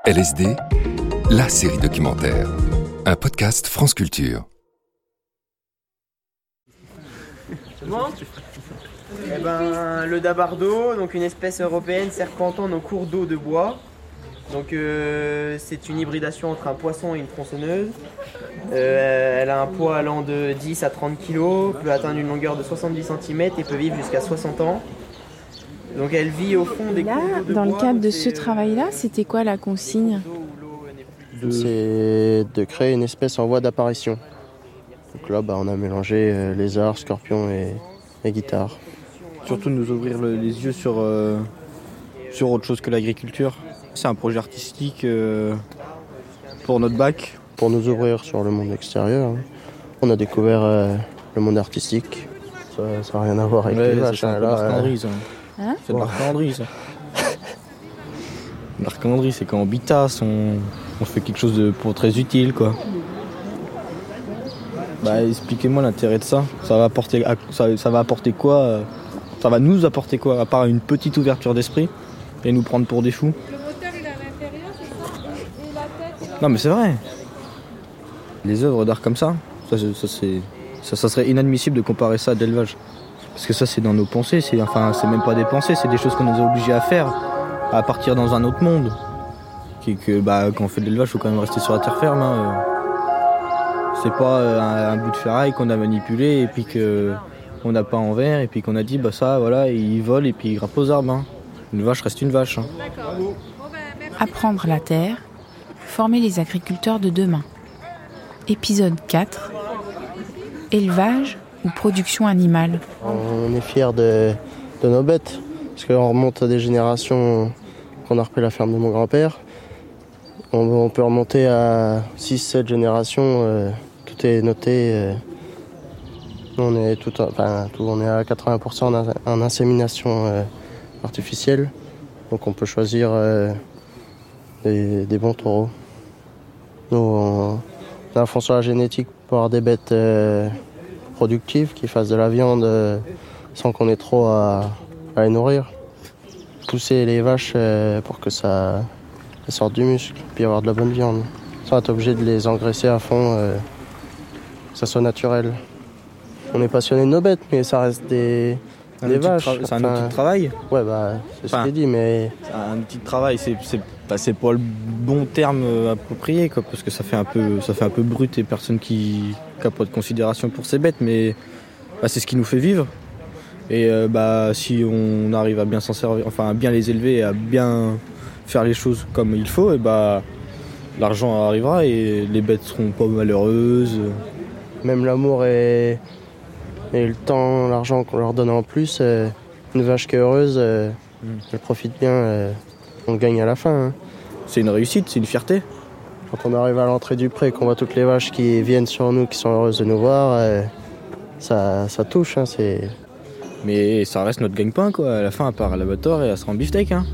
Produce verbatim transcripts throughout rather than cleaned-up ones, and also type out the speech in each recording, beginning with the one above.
L S D, la série documentaire. Un podcast France Culture. C'est bon ? Eh ben, le dabardeau, donc une espèce européenne serpentant aux cours d'eau de bois. Donc euh, c'est une hybridation entre un poisson et une tronçonneuse. Euh, elle a un poids allant de dix à trente kilos, peut atteindre une longueur de soixante-dix centimètres et peut vivre jusqu'à soixante ans. Donc elle vit au fond des Là, cours d'eau de dans bois. le cadre de Donc ce c'est, travail-là, euh, c'était quoi la consigne ? C'est de créer une espèce en voie d'apparition. Donc là, bah, on a mélangé euh, lézards, scorpions et, et guitares. Surtout nous ouvrir le- les yeux sur, euh, sur autre chose que l'agriculture. C'est un projet artistique euh, pour notre bac. Pour nous ouvrir sur le monde extérieur, hein. On a découvert euh, le monde artistique. Ça n'a rien à voir avec Ouais, les ça, vaches. c'est un hein, peu là, l'arcandrie, euh, ça. Hein C'est de l'arcandrie, ça. L'arcandrie, c'est quand on bitasse, on, on fait quelque chose de pour très utile, quoi. Bah, expliquez-moi l'intérêt de ça. Ça va apporter, ça, ça va apporter quoi euh, Ça va nous apporter quoi, à part une petite ouverture d'esprit et nous prendre pour des fous. Le moteur il est à l'intérieur, c'est ça ? Et, et la tête là. Non, mais c'est vrai. Les œuvres d'art comme ça, ça, ça, c'est, ça, ça serait inadmissible de comparer ça à de l'élevage. Parce que ça, c'est dans nos pensées. C'est, enfin, c'est même pas des pensées, c'est des choses qu'on nous a obligés à faire, à partir dans un autre monde. Qui, que, bah, quand on fait de l'élevage, il faut quand même rester sur la terre ferme. Hein. C'est pas euh, un, un bout de ferraille qu'on a manipulé et puis que on n'a pas en verre et puis qu'on a dit bah ça, voilà, il vole et puis il grimpe aux arbres. Hein. Une vache reste une vache. Hein. D'accord. Bon ben merci. Apprendre la terre, former les agriculteurs de demain. Épisode quatre. Élevage ou production animale ? On est fiers de, de nos bêtes. Parce qu'on remonte à des générations qu'on a repris la ferme de mon grand-père. On, on peut remonter à six sept générations. Euh, tout est noté. Euh, on, est tout, enfin, tout, on est à quatre-vingts pour cent en, en insémination euh, artificielle. Donc on peut choisir euh, des, des bons taureaux. Nous, on, on a un fond sur la génétique pour avoir des bêtes euh, productives qui fassent de la viande euh, sans qu'on ait trop à, à les nourrir. Pousser les vaches euh, pour que ça, ça sorte du muscle, puis avoir de la bonne viande. Sans être obligé de les engraisser à fond, euh, que ça soit naturel. On est passionné de nos bêtes, mais ça reste des, Un des outil de vaches. tra- c'est un Enfin, outil de travail. Ouais, bah, c'est ce Enfin, qui est dit, mais C'est un outil de travail, c'est, c'est, bah, c'est pas le bon terme euh, approprié, quoi, parce que ça fait un peu, ça fait un peu brut et personne qui n'a pas de considération pour ces bêtes, mais bah, c'est ce qui nous fait vivre. Et euh, bah, si on arrive à bien s'en servir, enfin à bien les élever et à bien faire les choses comme il faut, et bah, l'argent arrivera et les bêtes seront pas malheureuses. même l'amour et, et le temps, l'argent qu'on leur donne en plus, euh, une vache qui est heureuse, euh, Mm. elle profite bien, euh, on gagne à la fin. Hein. C'est une réussite, c'est une fierté. Quand on arrive à l'entrée du pré, qu'on voit toutes les vaches qui viennent sur nous, qui sont heureuses de nous voir, euh, ça, ça touche. Hein, c'est... Mais ça reste notre gagne-pain, quoi. À la fin, elle part à l'abattoir et elle sera en beefsteak. Hein.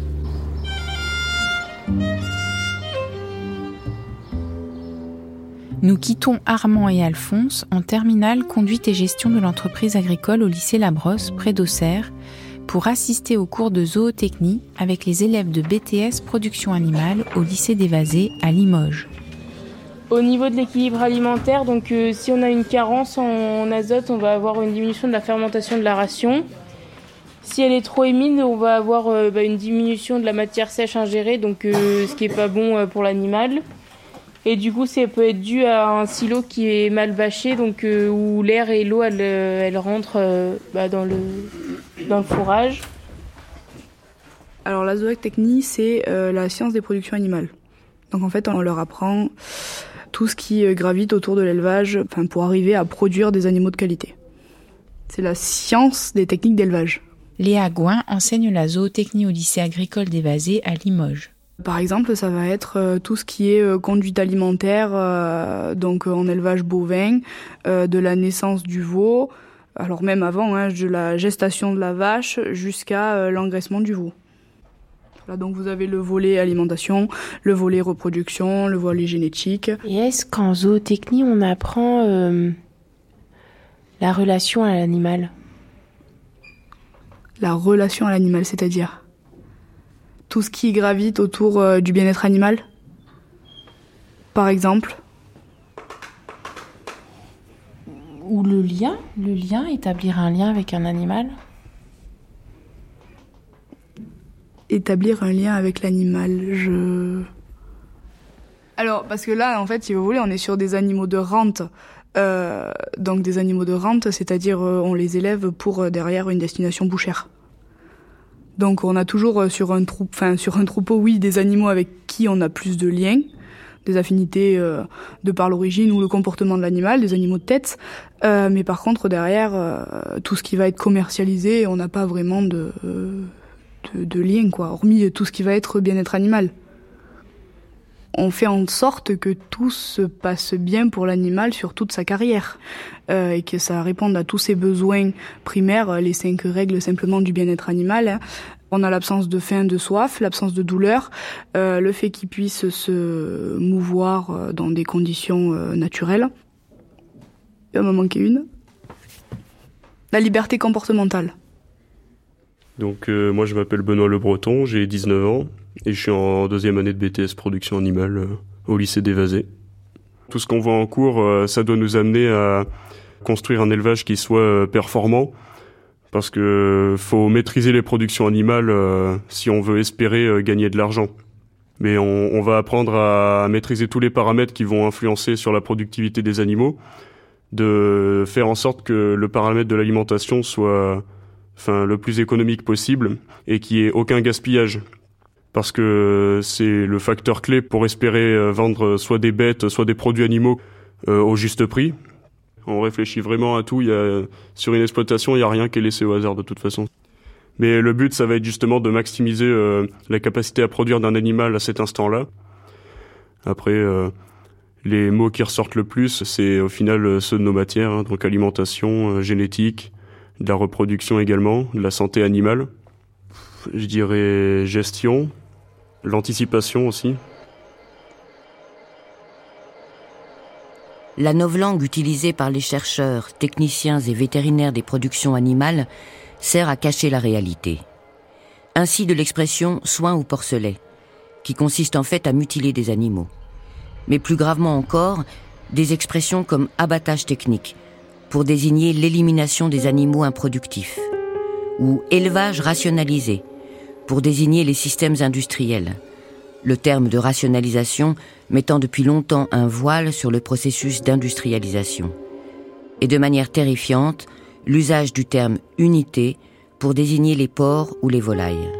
Nous quittons Armand et Alphonse en terminale conduite et gestion de l'entreprise agricole au lycée Labrosse, près d'Auxerre, pour assister aux cours de zootechnie avec les élèves de B T S production animale au lycée des Vazés à Limoges. Au niveau de l'équilibre alimentaire, donc euh, si on a une carence en azote, on va avoir une diminution de la fermentation de la ration. Si elle est trop émine, on va avoir euh, bah, une diminution de la matière sèche ingérée, donc euh, ce qui est pas bon euh, pour l'animal. Et du coup, ça peut être dû à un silo qui est mal bâché, donc euh, où l'air et l'eau elles, elles rentrent euh, bah, dans le dans le fourrage. Alors la zootechnie, c'est euh, la science des productions animales. Donc en fait, on leur apprend tout ce qui euh, gravite autour de l'élevage, enfin pour arriver à produire des animaux de qualité. C'est la science des techniques d'élevage. Léa Gouin enseigne la zootechnie au lycée agricole des Vazés à Limoges. Par exemple, ça va être euh, tout ce qui est euh, conduite alimentaire, euh, donc euh, en élevage bovin, euh, de la naissance du veau, alors même avant, hein, de la gestation de la vache jusqu'à euh, l'engraissement du veau. Là, donc vous avez le volet alimentation, le volet reproduction, le volet génétique. Et est-ce qu'en zootechnie, on apprend euh, la relation à l'animal ? La relation à l'animal, c'est-à-dire tout ce qui gravite autour euh, du bien-être animal. par exemple. Ou le lien, le lien, établir un lien avec un animal. Établir un lien avec l'animal, je... Alors, parce que là, en fait, si vous voulez, on est sur des animaux de rente. Euh, donc des animaux de rente, c'est-à-dire euh, on les élève pour euh, derrière une destination bouchère. Donc on a toujours euh, sur un troupeau, enfin sur un troupeau, oui, des animaux avec qui on a plus de liens, des affinités euh, de par l'origine ou le comportement de l'animal, des animaux de tête. Euh, mais par contre derrière, euh, tout ce qui va être commercialisé, on n'a pas vraiment de, euh, de de lien, quoi. Hormis tout ce qui va être bien-être animal. On fait en sorte que tout se passe bien pour l'animal sur toute sa carrière euh, et que ça réponde à tous ses besoins primaires, les cinq règles simplement du bien-être animal. Hein. On a l'absence de faim, de soif, l'absence de douleur, euh, le fait qu'il puisse se mouvoir dans des conditions euh, naturelles. Il m'en manquait une. La liberté comportementale. Donc euh, moi je m'appelle Benoît Le Breton, j'ai dix-neuf ans et je suis en deuxième année de B T S production animale euh, au lycée d'Évasé. Tout ce qu'on voit en cours, euh, ça doit nous amener à construire un élevage qui soit euh, performant parce que euh, faut maîtriser les productions animales euh, si on veut espérer euh, gagner de l'argent. Mais on, on va apprendre à, à maîtriser tous les paramètres qui vont influencer sur la productivité des animaux, de faire en sorte que le paramètre de l'alimentation soit enfin le plus économique possible et qu'il n'y ait aucun gaspillage. Parce que c'est le facteur clé pour espérer vendre soit des bêtes, soit des produits animaux euh, au juste prix. On réfléchit vraiment à tout. Il y a, sur une exploitation, il n'y a rien qui est laissé au hasard de toute façon. Mais le but, ça va être justement de maximiser euh, la capacité à produire d'un animal à cet instant-là. Après, euh, les mots qui ressortent le plus, c'est au final ceux de nos matières, hein, donc alimentation, euh, génétique, de la reproduction également, de la santé animale. Je dirais gestion, l'anticipation aussi. La novlangue utilisée par les chercheurs, techniciens et vétérinaires des productions animales sert à cacher la réalité. Ainsi de l'expression « soin ou porcelet », qui consiste en fait à mutiler des animaux. Mais plus gravement encore, des expressions comme « abattage technique », pour désigner l'élimination des animaux improductifs, ou « élevage rationalisé », pour désigner les systèmes industriels, le terme de rationalisation mettant depuis longtemps un voile sur le processus d'industrialisation. Et de manière terrifiante, l'usage du terme « unité » pour désigner les porcs ou les volailles.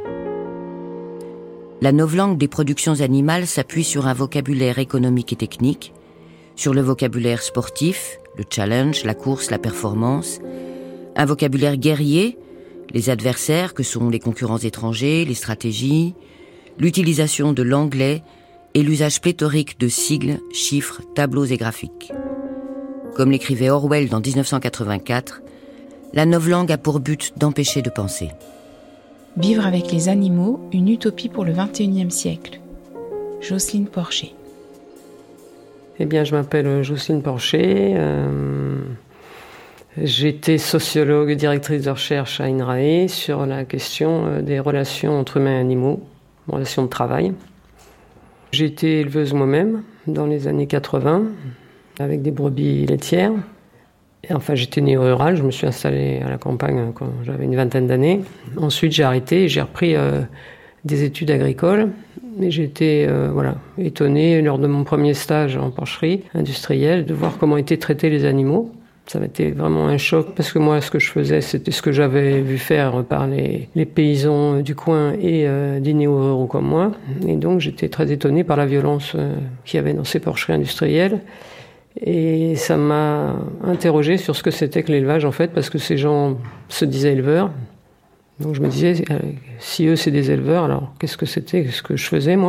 La novlangue des productions animales s'appuie sur un vocabulaire économique et technique, sur le vocabulaire sportif, le challenge, la course, la performance, un vocabulaire guerrier, les adversaires que sont les concurrents étrangers, les stratégies, l'utilisation de l'anglais et l'usage pléthorique de sigles, chiffres, tableaux et graphiques. Comme l'écrivait Orwell dans dix-neuf cent quatre-vingt-quatre, la novlangue a pour but d'empêcher de penser. Vivre avec les animaux, une utopie pour le vingt et unième siècle. Jocelyne Porcher. Eh bien, je m'appelle Jocelyne Porcher. Euh, j'étais sociologue et directrice de recherche à INRAE sur la question des relations entre humains et animaux, relations de travail. J'ai été éleveuse moi-même dans les années quatre-vingts, avec des brebis laitières. Et enfin, j'étais née rurale, je me suis installée à la campagne quand j'avais une vingtaine d'années. Ensuite, j'ai arrêté et j'ai repris euh, des études agricoles. Et j'ai été euh, voilà, étonnée lors de mon premier stage en porcherie industrielle de voir comment étaient traités les animaux. Ça a été vraiment un choc parce que moi, ce que je faisais, c'était ce que j'avais vu faire par les, les paysans du coin et euh, des néo-ruraux comme moi. Et donc, j'étais très étonnée par la violence euh, qu'il y avait dans ces porcheries industrielles. Et ça m'a interrogée sur ce que c'était que l'élevage, en fait, parce que ces gens se disaient éleveurs. Donc je me disais, si eux c'est des éleveurs, alors qu'est-ce que c'était, ce que je faisais moi ?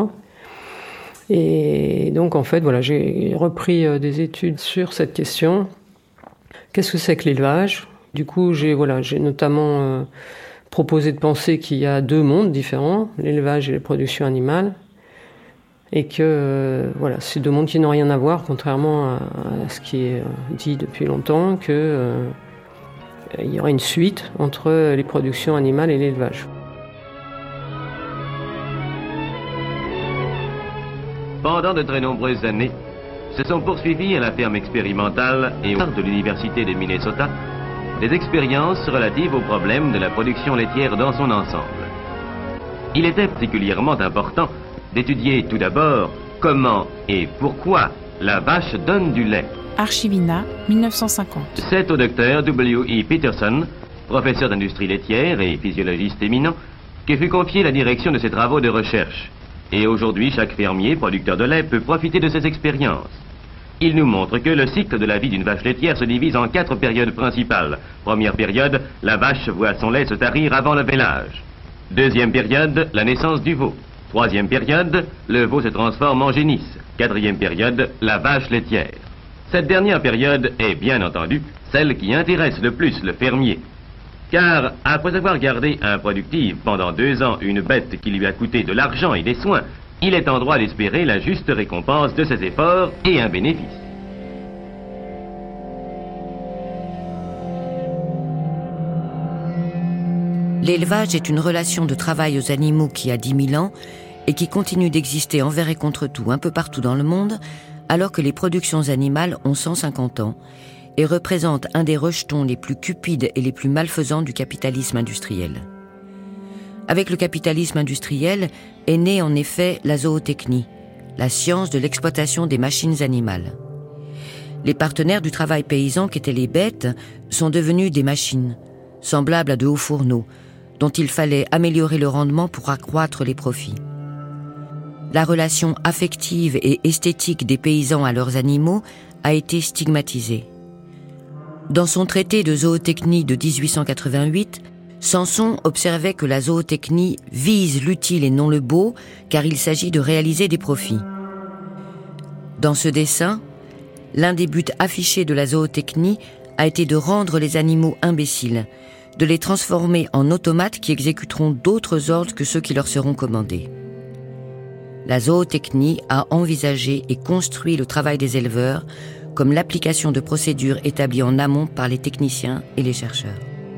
Et donc en fait, voilà, j'ai repris des études sur cette question. Qu'est-ce que c'est que l'élevage ? Du coup, j'ai, voilà, j'ai notamment euh, proposé de penser qu'il y a deux mondes différents, l'élevage et les productions animales, et que euh, voilà, c'est deux mondes qui n'ont rien à voir, contrairement à, à ce qui est dit depuis longtemps, que euh, il y aura une suite entre les productions animales et l'élevage. Pendant de très nombreuses années, se sont poursuivis à la ferme expérimentale et au de l'Université de Minnesota des expériences relatives aux problèmes de la production laitière dans son ensemble. Il était particulièrement important d'étudier tout d'abord comment et pourquoi la vache donne du lait. Archivina, dix-neuf cent cinquante. C'est au docteur W E Peterson, professeur d'industrie laitière et physiologiste éminent, que fut confiée la direction de ses travaux de recherche. Et aujourd'hui, chaque fermier producteur de lait peut profiter de ces expériences. Il nous montre que le cycle de la vie d'une vache laitière se divise en quatre périodes principales. Première période, la vache voit son lait se tarir avant le vélage. Deuxième période, la naissance du veau. Troisième période, le veau se transforme en génisse. Quatrième période, la vache laitière. Cette dernière période est bien entendu celle qui intéresse le plus le fermier. Car après avoir gardé improductive pendant deux ans une bête qui lui a coûté de l'argent et des soins, il est en droit d'espérer la juste récompense de ses efforts et un bénéfice. L'élevage est une relation de travail aux animaux qui a dix mille ans et qui continue d'exister envers et contre tout un peu partout dans le monde, alors que les productions animales ont cent cinquante ans et représentent un des rejetons les plus cupides et les plus malfaisants du capitalisme industriel. Avec le capitalisme industriel est née en effet la zootechnie, la science de l'exploitation des machines animales. Les partenaires du travail paysan qu'étaient les bêtes sont devenus des machines, semblables à de hauts fourneaux, dont il fallait améliorer le rendement pour accroître les profits. La relation affective et esthétique des paysans à leurs animaux a été stigmatisée. Dans son traité de zootechnie de dix-huit cent quatre-vingt-huit, Samson observait que la zootechnie vise l'utile et non le beau, car il s'agit de réaliser des profits. Dans ce dessin, l'un des buts affichés de la zootechnie a été de rendre les animaux imbéciles, de les transformer en automates qui exécuteront d'autres ordres que ceux qui leur seront commandés. La zootechnie a envisagé et construit le travail des éleveurs comme l'application de procédures établies en amont par les techniciens et les chercheurs.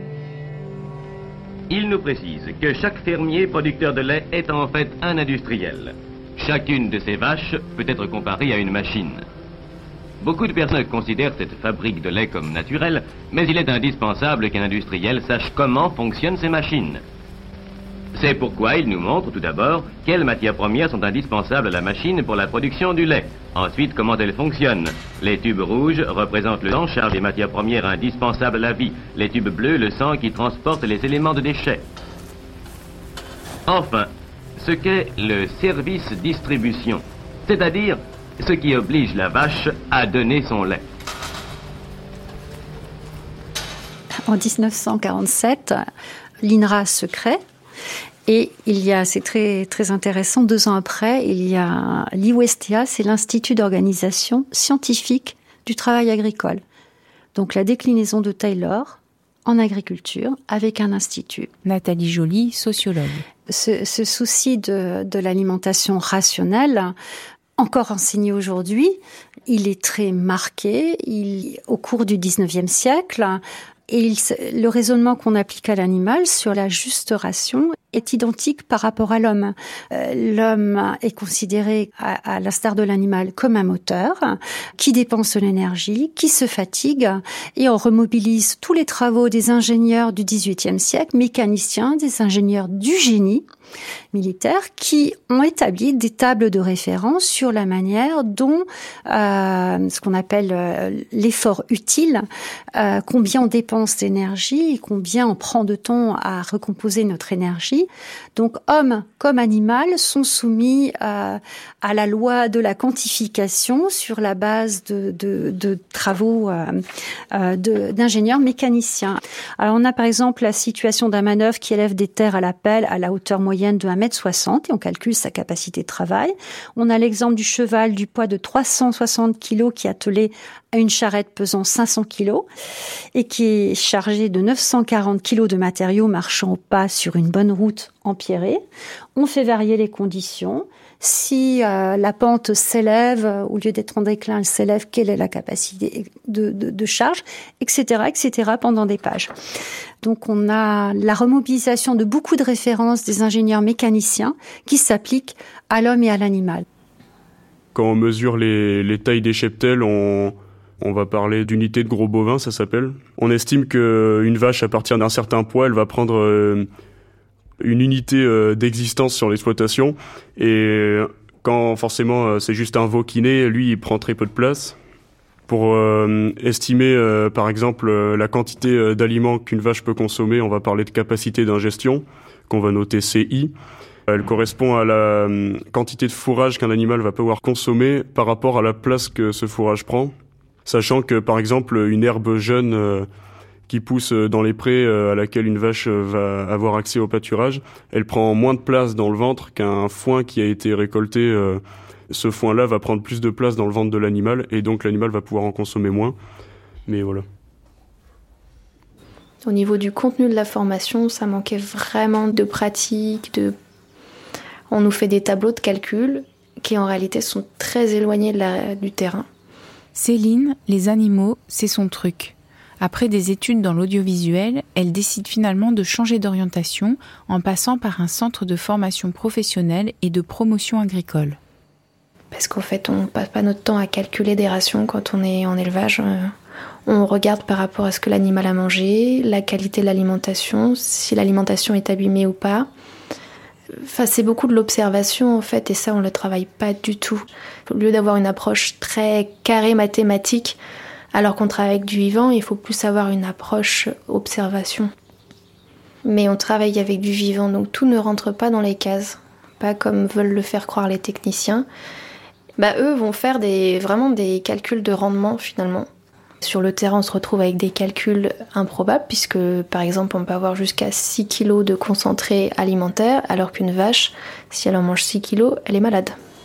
Il nous précise que chaque fermier producteur de lait est en fait un industriel. Chacune de ces vaches peut être comparée à une machine. Beaucoup de personnes considèrent cette fabrique de lait comme naturelle, mais il est indispensable qu'un industriel sache comment fonctionnent ces machines. C'est pourquoi il nous montre tout d'abord quelles matières premières sont indispensables à la machine pour la production du lait. Ensuite, comment elle fonctionne. Les tubes rouges représentent le sang, charge des matières premières indispensables à la vie. Les tubes bleus, le sang qui transporte les éléments de déchets. Enfin, ce qu'est le service distribution, c'est-à-dire ce qui oblige la vache à donner son lait. En dix-neuf cent quarante-sept, l'I N R A se crée. Et il y a, c'est très, très intéressant, deux ans après, il y a l'I W S T A, c'est l'Institut d'organisation scientifique du travail agricole. Donc la déclinaison de Taylor en agriculture avec un institut. Nathalie Joly, sociologue. Ce, ce souci de, de l'alimentation rationnelle, encore enseigné aujourd'hui, il est très marqué. Il, au cours du dix-neuvième siècle, et il, le raisonnement qu'on applique à l'animal sur la juste ration est identique par rapport à l'homme. Euh, l'homme est considéré, à, à l'instar de l'animal, comme un moteur qui dépense de l'énergie, qui se fatigue, et on remobilise tous les travaux des ingénieurs du dix-huitième siècle, mécaniciens, des ingénieurs du génie militaire, qui ont établi des tables de référence sur la manière dont euh, ce qu'on appelle euh, l'effort utile, euh, combien on dépense d'énergie et combien on prend de temps à recomposer notre énergie. Donc, homme comme animal sont soumis à, à la loi de la quantification sur la base de, de, de travaux euh, euh, de, d'ingénieurs mécaniciens. Alors, on a par exemple la situation d'un manœuvre qui élève des terres à la pelle à la hauteur moyenne de un mètre soixante et on calcule sa capacité de travail. On a l'exemple du cheval du poids de trois cent soixante kilos qui est attelé à une charrette pesant cinq cents kilos et qui est chargé de neuf cent quarante kilos de matériaux marchant au pas sur une bonne route empierrée. On fait varier les conditions. Si euh, la pente s'élève, au lieu d'être en déclin, elle s'élève, quelle est la capacité de, de, de charge, et cetera, et cetera pendant des pages. Donc on a la remobilisation de beaucoup de références des ingénieurs mécaniciens qui s'appliquent à l'homme et à l'animal. Quand on mesure les, les tailles des cheptels, on, on va parler d'unité de gros bovin, ça s'appelle. On estime qu'une vache, à partir d'un certain poids, elle va prendre euh, une unité euh, d'existence sur l'exploitation. Et quand forcément euh, c'est juste un veau qui naît, lui, il prend très peu de place. Pour euh, estimer, euh, par exemple, euh, la quantité euh, d'aliments qu'une vache peut consommer, on va parler de capacité d'ingestion, qu'on va noter C I. Elle correspond à la euh, quantité de fourrage qu'un animal va pouvoir consommer par rapport à la place que ce fourrage prend. Sachant que, par exemple, une herbe jeune euh, qui pousse dans les prés, euh, à laquelle une vache va avoir accès au pâturage, elle prend moins de place dans le ventre qu'un foin qui a été récolté. Euh, Ce foin-là va prendre plus de place dans le ventre de l'animal et donc l'animal va pouvoir en consommer moins. Mais voilà. Au niveau du contenu de la formation, ça manquait vraiment de pratique. De... On nous fait des tableaux de calcul qui en réalité sont très éloignés de la, du terrain. Céline, les animaux, c'est son truc. Après des études dans l'audiovisuel, elle décide finalement de changer d'orientation en passant par un centre de formation professionnelle et de promotion agricole. Parce qu'en fait, on ne passe pas notre temps à calculer des rations quand on est en élevage. On regarde par rapport à ce que l'animal a mangé, la qualité de l'alimentation, si l'alimentation est abîmée ou pas. Enfin, c'est beaucoup de l'observation en fait, et ça, on ne le travaille pas du tout. Au lieu d'avoir une approche très carrée mathématique, alors qu'on travaille avec du vivant, il faut plus avoir une approche observation. Mais on travaille avec du vivant, donc tout ne rentre pas dans les cases. Pas comme veulent le faire croire les techniciens. Bah, eux vont faire des, vraiment des calculs de rendement finalement. Sur le terrain, on se retrouve avec des calculs improbables puisque par exemple on peut avoir jusqu'à six kilos de concentré alimentaire alors qu'une vache, si elle en mange six kilos, elle est malade.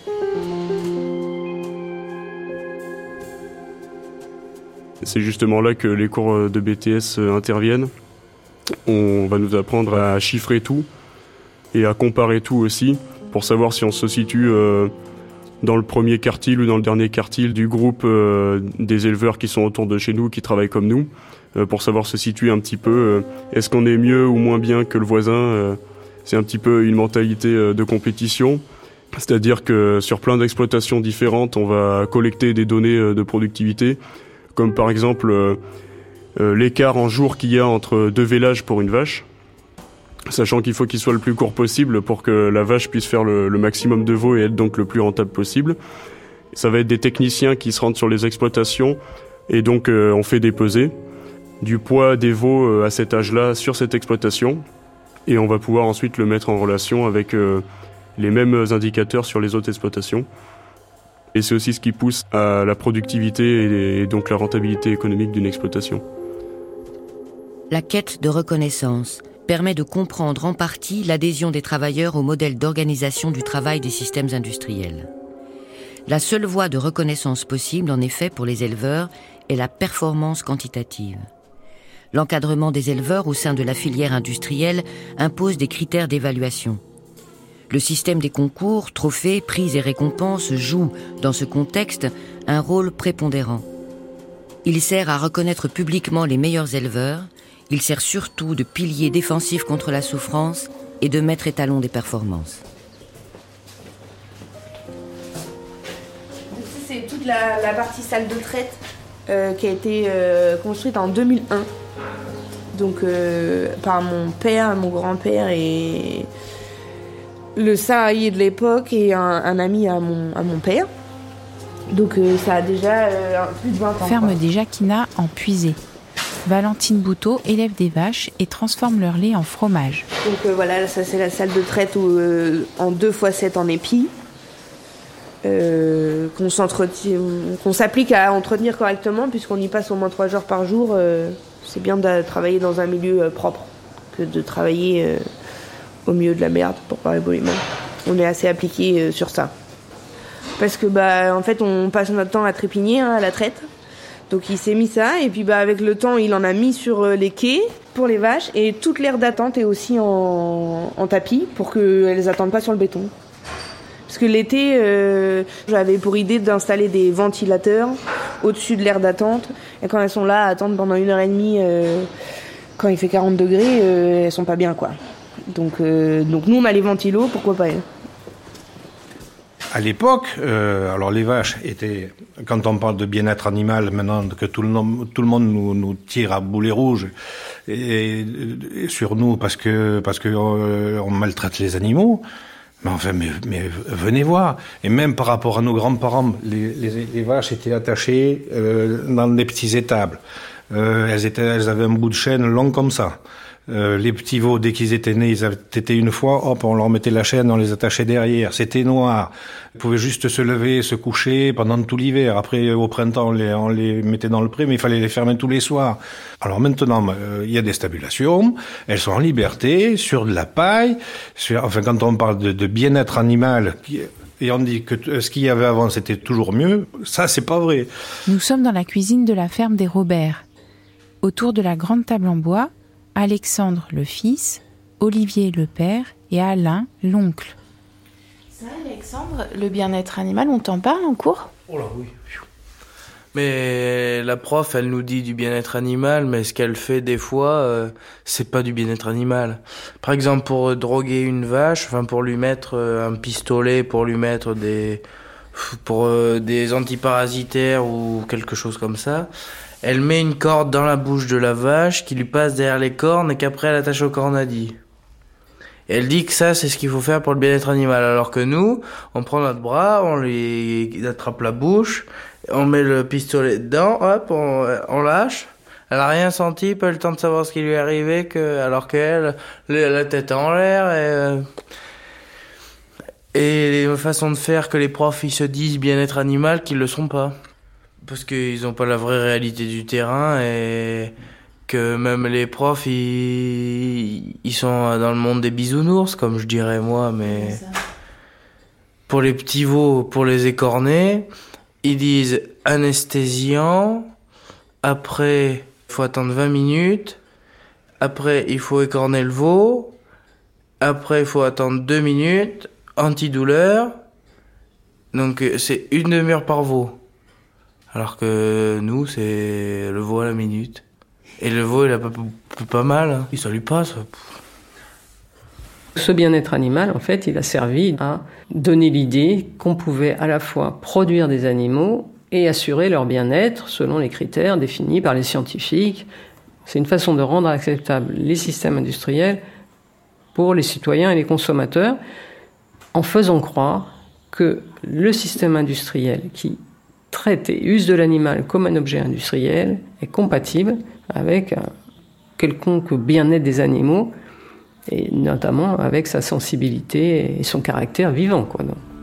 C'est justement là que les cours de B T S interviennent. On va nous apprendre à chiffrer tout et à comparer tout aussi pour savoir si on se situe euh, dans le premier quartile ou dans le dernier quartile du groupe euh, des éleveurs qui sont autour de chez nous, qui travaillent comme nous, euh, pour savoir se situer un petit peu. Euh, est-ce qu'on est mieux ou moins bien que le voisin euh, C'est un petit peu une mentalité euh, de compétition. C'est-à-dire que sur plein d'exploitations différentes, on va collecter des données euh, de productivité, comme par exemple euh, euh, l'écart en jours qu'il y a entre deux vélages pour une vache, sachant qu'il faut qu'il soit le plus court possible pour que la vache puisse faire le, le maximum de veaux et être donc le plus rentable possible. Ça va être des techniciens qui se rendent sur les exploitations et donc euh, on fait des pesées du poids des veaux euh, à cet âge-là sur cette exploitation et on va pouvoir ensuite le mettre en relation avec euh, les mêmes indicateurs sur les autres exploitations. Et c'est aussi ce qui pousse à la productivité et, et donc la rentabilité économique d'une exploitation. La quête de reconnaissance permet de comprendre en partie l'adhésion des travailleurs au modèle d'organisation du travail des systèmes industriels. La seule voie de reconnaissance possible, en effet, pour les éleveurs, est la performance quantitative. L'encadrement des éleveurs au sein de la filière industrielle impose des critères d'évaluation. Le système des concours, trophées, prix et récompenses joue, dans ce contexte, un rôle prépondérant. Il sert à reconnaître publiquement les meilleurs éleveurs. Il sert surtout de pilier défensif contre la souffrance et de maître étalon des performances. C'est toute la, la partie salle de traite euh, qui a été euh, construite en deux mille un. Donc euh, par mon père, mon grand-père et le salarié de l'époque et un, un ami à mon, à mon père. Donc euh, ça a déjà euh, plus de vingt ans. Ferme quoi. des Jacquinat en puisée. Valentine Bouteau élève des vaches et transforme leur lait en fromage. Donc euh, voilà, ça c'est la salle de traite où, euh, en deux fois sept en épi, euh, qu'on, qu'on s'applique à entretenir correctement puisqu'on y passe au moins trois heures par jour. Euh, c'est bien de travailler dans un milieu euh, propre que de travailler euh, au milieu de la merde, pour parler poliment. On est assez appliqué euh, sur ça. Parce que bah en fait on passe notre temps à trépigner hein, à la traite. Donc il s'est mis ça, et puis bah avec le temps, il en a mis sur les quais pour les vaches, et toute l'aire d'attente est aussi en, en tapis pour qu'elles attendent pas sur le béton. Parce que l'été, euh, j'avais pour idée d'installer des ventilateurs au-dessus de l'aire d'attente, et quand elles sont là à attendre pendant une heure et demie, euh, quand il fait quarante degrés, euh, elles sont pas bien quoi. Donc, euh, donc nous on a les ventilos, pourquoi pas elles. À l'époque, euh, alors les vaches étaient, quand on parle de bien-être animal, maintenant que tout le, tout le monde nous, nous tire à boulet rouge et, et sur nous parce que parce que euh, on maltraite les animaux. Mais enfin, mais, mais venez voir. Et même par rapport à nos grands-parents, les, les, les vaches étaient attachées euh, dans des petits étables. Euh, elles étaient, elles avaient un bout de chaîne long comme ça. Euh, les petits veaux, dès qu'ils étaient nés, ils avaient été une fois, hop, on leur mettait la chaîne, on les attachait derrière. C'était noir. Ils pouvaient juste se lever, se coucher pendant tout l'hiver. Après, au printemps, on les, on les mettait dans le pré, mais il fallait les fermer tous les soirs. Alors maintenant, euh, il y a des stabulations. Elles sont en liberté, sur de la paille. Sur, enfin, quand on parle de, de bien-être animal, et on dit que ce qu'il y avait avant, c'était toujours mieux, ça, c'est pas vrai. Nous sommes dans la cuisine de la ferme des Robert. Autour de la grande table en bois, Alexandre le fils, Olivier le père et Alain l'oncle. Ça, Alexandre, le bien-être animal, on t'en parle en cours ? Oh là oui. Mais la prof, elle nous dit du bien-être animal, mais ce qu'elle fait des fois, euh, c'est pas du bien-être animal. Par exemple, pour euh, droguer une vache, enfin pour lui mettre euh, un pistolet, pour lui mettre des, pour euh, des antiparasitaires ou quelque chose comme ça. Elle met une corde dans la bouche de la vache qui lui passe derrière les cornes et qu'après elle attache au cornadi. Et elle dit que ça, c'est ce qu'il faut faire pour le bien-être animal. Alors que nous, on prend notre bras, on lui attrape la bouche, on met le pistolet dedans, hop, on, on lâche. Elle a rien senti, pas eu le temps de savoir ce qui lui est arrivé, que, alors qu'elle, la tête en l'air et... Euh, et les façons de faire que les profs, ils se disent bien-être animal, qu'ils le sont pas. Parce qu'ils n'ont pas la vraie réalité du terrain et que même les profs, ils, ils sont dans le monde des bisounours, comme je dirais moi, mais pour les petits veaux, pour les écornés, ils disent anesthésiant, après il faut attendre vingt minutes, après il faut écorner le veau, après il faut attendre deux minutes, antidouleur, donc c'est une demi-heure par veau. Alors que nous, c'est le veau à la minute. Et le veau, il a pas, pas mal, hein. Ça lui passe. Ce bien-être animal, en fait, il a servi à donner l'idée qu'on pouvait à la fois produire des animaux et assurer leur bien-être selon les critères définis par les scientifiques. C'est une façon de rendre acceptables les systèmes industriels pour les citoyens et les consommateurs en faisant croire que le système industriel qui traite et use de l'animal comme un objet industriel est compatible avec un quelconque bien-être des animaux et notamment avec sa sensibilité et son caractère vivant, quoi.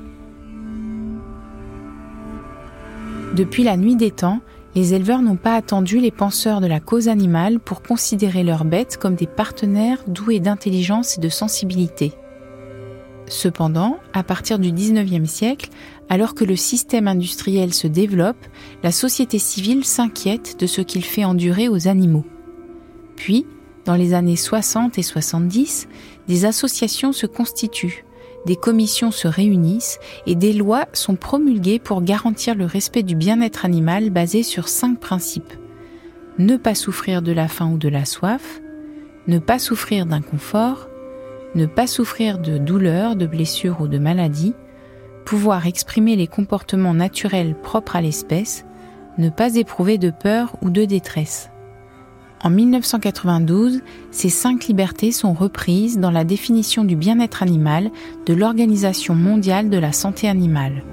Depuis la nuit des temps, les éleveurs n'ont pas attendu les penseurs de la cause animale pour considérer leurs bêtes comme des partenaires doués d'intelligence et de sensibilité. Cependant, à partir du dix-neuvième siècle, alors que le système industriel se développe, la société civile s'inquiète de ce qu'il fait endurer aux animaux. Puis, dans les années soixante et soixante-dix, des associations se constituent, des commissions se réunissent et des lois sont promulguées pour garantir le respect du bien-être animal basé sur cinq principes. Ne pas souffrir de la faim ou de la soif, ne pas souffrir d'inconfort, ne pas souffrir de douleurs, de blessures ou de maladies, pouvoir exprimer les comportements naturels propres à l'espèce, ne pas éprouver de peur ou de détresse. En dix-neuf cent quatre-vingt-douze, ces cinq libertés sont reprises dans la définition du bien-être animal de l'Organisation mondiale de la santé animale.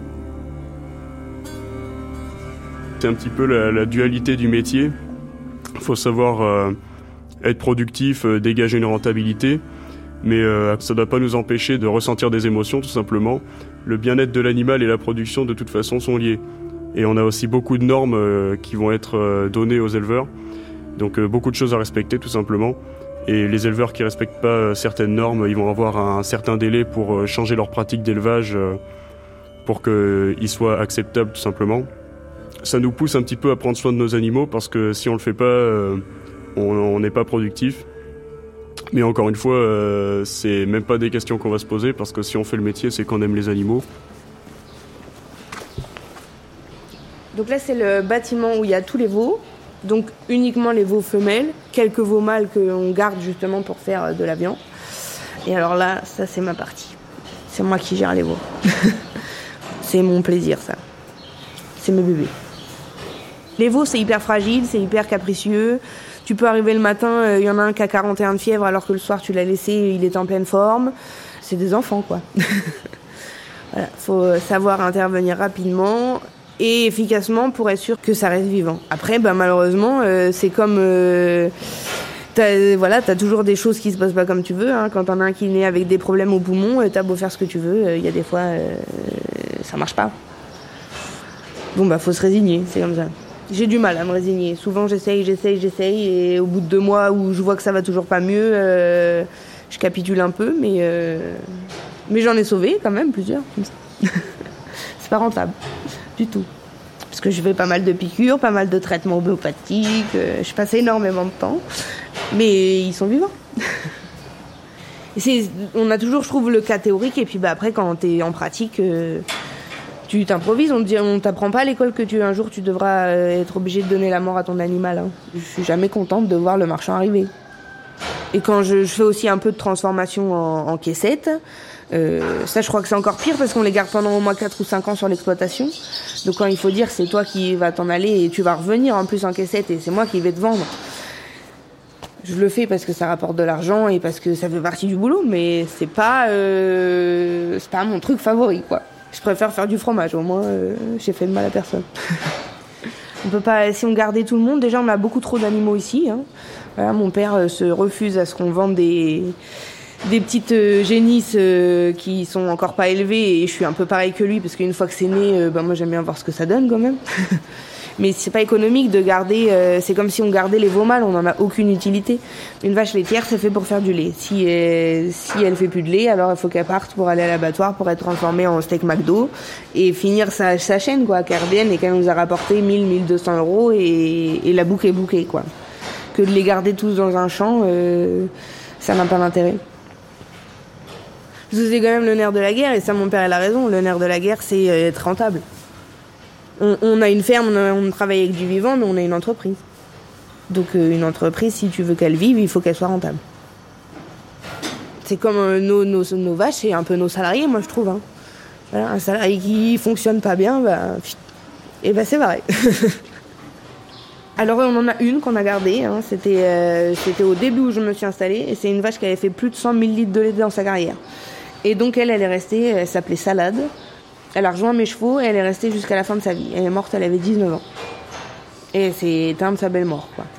C'est un petit peu la, la dualité du métier. Il faut savoir euh, être productif, euh, dégager une rentabilité, mais euh, ça ne doit pas nous empêcher de ressentir des émotions, tout simplement. Le bien-être de l'animal et la production, de toute façon, sont liés. Et on a aussi beaucoup de normes euh, qui vont être euh, données aux éleveurs. Donc euh, beaucoup de choses à respecter, tout simplement. Et les éleveurs qui ne respectent pas euh, certaines normes, ils vont avoir un, un certain délai pour euh, changer leur pratique d'élevage euh, pour qu'ils soient acceptables, tout simplement. Ça nous pousse un petit peu à prendre soin de nos animaux, parce que si on ne le fait pas, euh, on n'est pas productif. Mais encore une fois, euh, c'est même pas des questions qu'on va se poser, parce que si on fait le métier, c'est qu'on aime les animaux. Donc là, c'est le bâtiment où il y a tous les veaux, donc uniquement les veaux femelles, quelques veaux mâles qu'on garde justement pour faire de la viande. Et alors là, ça c'est ma partie. C'est moi qui gère les veaux. C'est mon plaisir, ça. C'est mes bébés. Les veaux, c'est hyper fragile, c'est hyper capricieux. Tu peux arriver le matin, il euh, y en a un qui a quarante et un de fièvre, alors que le soir, tu l'as laissé, il est en pleine forme. C'est des enfants, quoi. Voilà, faut savoir intervenir rapidement et efficacement pour être sûr que ça reste vivant. Après, bah, malheureusement, euh, c'est comme... Euh, t'as, voilà, t'as toujours des choses qui se passent pas comme tu veux. Hein. Quand t'en as un qui naît avec des problèmes au poumon, euh, t'as beau faire ce que tu veux, il euh, y a des fois, euh, ça marche pas. Bon, bah, faut se résigner, c'est comme ça. J'ai du mal à me résigner. Souvent, j'essaye, j'essaye, j'essaye, et au bout de deux mois où je vois que ça va toujours pas mieux, euh, je capitule un peu, mais, euh, mais j'en ai sauvé quand même plusieurs, comme ça. C'est pas rentable, du tout. Parce que je fais pas mal de piqûres, pas mal de traitements homéopathiques, euh, je passe énormément de temps, mais ils sont vivants. Et c'est, on a toujours, je trouve, le cas théorique, et puis bah, après, quand t'es en pratique... Euh, tu t'improvises, on te dit, on t'apprend pas à l'école que tu un jour tu devras euh, être obligé de donner la mort à ton animal. Hein. Je suis jamais contente de voir le marchand arriver. Et quand je, je fais aussi un peu de transformation en, en caissette, euh, ça je crois que c'est encore pire parce qu'on les garde pendant au moins quatre ou cinq ans sur l'exploitation. Donc quand il faut dire c'est toi qui vas t'en aller et tu vas revenir en plus en caissette et c'est moi qui vais te vendre. Je le fais parce que ça rapporte de l'argent et parce que ça fait partie du boulot, mais c'est pas, euh, c'est pas mon truc favori, quoi. Je préfère faire du fromage, au moins euh, j'ai fait de mal à personne. On peut pas, si on gardait tout le monde, déjà on a beaucoup trop d'animaux ici. Hein. Voilà, mon père euh, se refuse à ce qu'on vende des, des petites euh, génisses euh, qui sont encore pas élevées et je suis un peu pareil que lui parce qu'une fois que c'est né, euh, bah, moi j'aime bien voir ce que ça donne quand même. Mais c'est pas économique de garder, euh, c'est comme si on gardait les veaux mâles, on n'en a aucune utilité. Une vache laitière, c'est fait pour faire du lait. Si elle, si elle fait plus de lait, alors il faut qu'elle parte pour aller à l'abattoir pour être transformée en steak McDo et finir sa, sa chaîne, quoi, qu'elle revienne et qu'elle nous a rapporté mille, mille deux cents euros et, et la boucle est bouquée, quoi. Que de les garder tous dans un champ, euh, ça n'a pas d'intérêt. Parce que c'est quand même le nerf de la guerre, et ça mon père il a raison, le nerf de la guerre c'est être rentable. On, on a une ferme, on, a, on travaille avec du vivant, mais on a une entreprise. Donc euh, une entreprise, si tu veux qu'elle vive, il faut qu'elle soit rentable. C'est comme euh, nos, nos, nos vaches, c'est un peu nos salariés, moi je trouve. Hein. Voilà, un salarié qui fonctionne pas bien, bah, et bah c'est pareil. Alors on en a une qu'on a gardée, hein. c'était, euh, c'était au début où je me suis installée, et c'est une vache qui avait fait plus de cent mille litres de lait dans sa carrière. Et donc elle, elle est restée, elle s'appelait Salade. Elle a rejoint mes chevaux et elle est restée jusqu'à la fin de sa vie. Elle est morte, elle avait dix-neuf ans. Et c'est éteint de sa belle mort, quoi.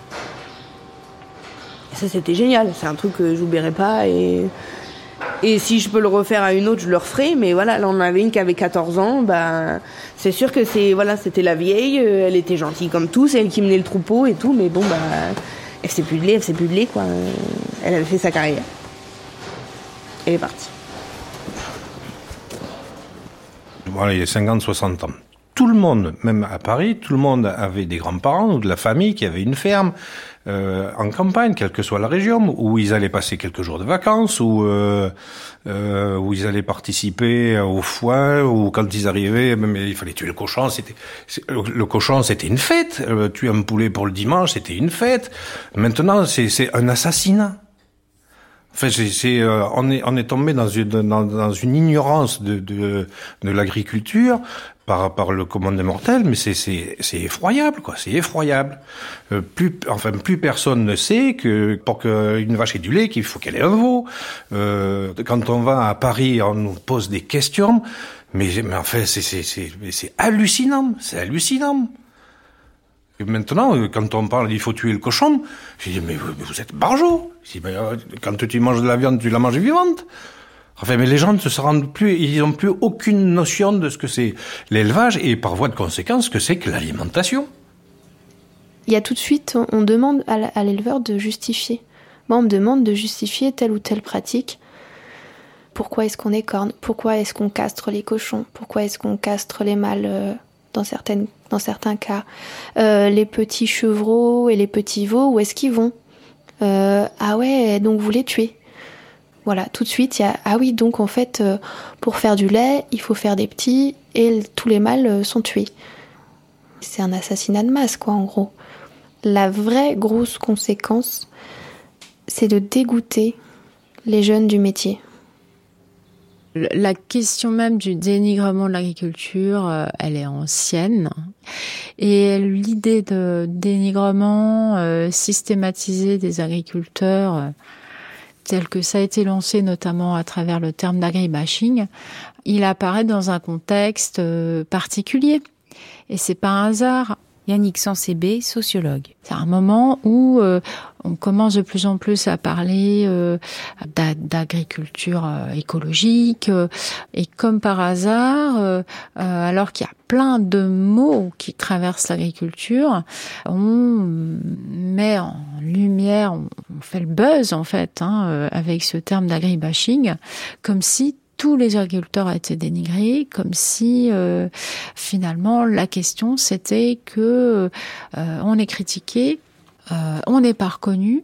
Et ça, c'était génial. C'est un truc que j'oublierai pas. Et, et si je peux le refaire à une autre, je le referai. Mais voilà, là, on en avait une qui avait quatorze ans. Bah, c'est sûr que c'est, voilà, c'était la vieille. Elle était gentille comme tout. C'est elle qui menait le troupeau et tout. Mais bon, bah, elle faisait plus de lait, elle faisait plus de lait, quoi. Elle avait fait sa carrière. Elle est partie. Voilà, il y a cinquante, soixante ans. Tout le monde, même à Paris, tout le monde avait des grands-parents ou de la famille qui avaient une ferme euh, en campagne, quelle que soit la région, où ils allaient passer quelques jours de vacances, où, euh, euh, où ils allaient participer au foin, ou quand ils arrivaient, même il fallait tuer le cochon, c'était le, le cochon, c'était une fête. Euh, tuer un poulet pour le dimanche, c'était une fête. Maintenant, c'est, c'est un assassinat. Enfin, c'est, c'est, euh, on est, on est tombé dans une, dans, dans une ignorance de, de, de l'agriculture par, par le commun des mortels, mais c'est, c'est, c'est effroyable, quoi. C'est effroyable. Euh, plus, enfin, plus personne ne sait que pour qu'une vache ait du lait, qu'il faut qu'elle ait un veau. Euh, quand on va à Paris, on nous pose des questions, mais, mais enfin, c'est, c'est, c'est, c'est hallucinant. C'est hallucinant. Et maintenant, quand on parle, il faut tuer le cochon, je dis, mais vous, vous êtes barjot. Je dis, mais quand tu manges de la viande, tu la manges vivante. Enfin, mais les gens ne se rendent plus, ils n'ont plus aucune notion de ce que c'est l'élevage et par voie de conséquence, ce que c'est que l'alimentation. Il y a tout de suite, on demande à l'éleveur de justifier. Moi, on me demande de justifier telle ou telle pratique. Pourquoi est-ce qu'on écorne ? Pourquoi est-ce qu'on castre les cochons ? Pourquoi est-ce qu'on castre les mâles euh, dans certaines dans certains cas, euh, les petits chevreaux et les petits veaux, où est-ce qu'ils vont ? euh, Ah ouais, donc vous les tuez. Voilà, tout de suite, il y a ah oui, donc en fait, euh, pour faire du lait, il faut faire des petits et tous les mâles euh, sont tués. C'est un assassinat de masse, quoi, en gros. La vraie grosse conséquence, c'est de dégoûter les jeunes du métier. La question même du dénigrement de l'agriculture, euh, elle est ancienne. Et l'idée de dénigrement euh, systématisé des agriculteurs, euh, tel que ça a été lancé notamment à travers le terme d'agribashing, il apparaît dans un contexte euh, particulier. Et c'est pas un hasard. Yannick Sansébé, sociologue. C'est un moment où euh, on commence de plus en plus à parler euh, d'agriculture euh, écologique euh, et comme par hasard, euh, euh, alors qu'il y a plein de mots qui traversent l'agriculture, on met en lumière, on, on fait le buzz en fait hein, euh, avec ce terme d'agribashing, comme si tous les agriculteurs étaient dénigrés, comme si euh, finalement la question c'était que euh, on est critiqué, euh, on n'est pas reconnu.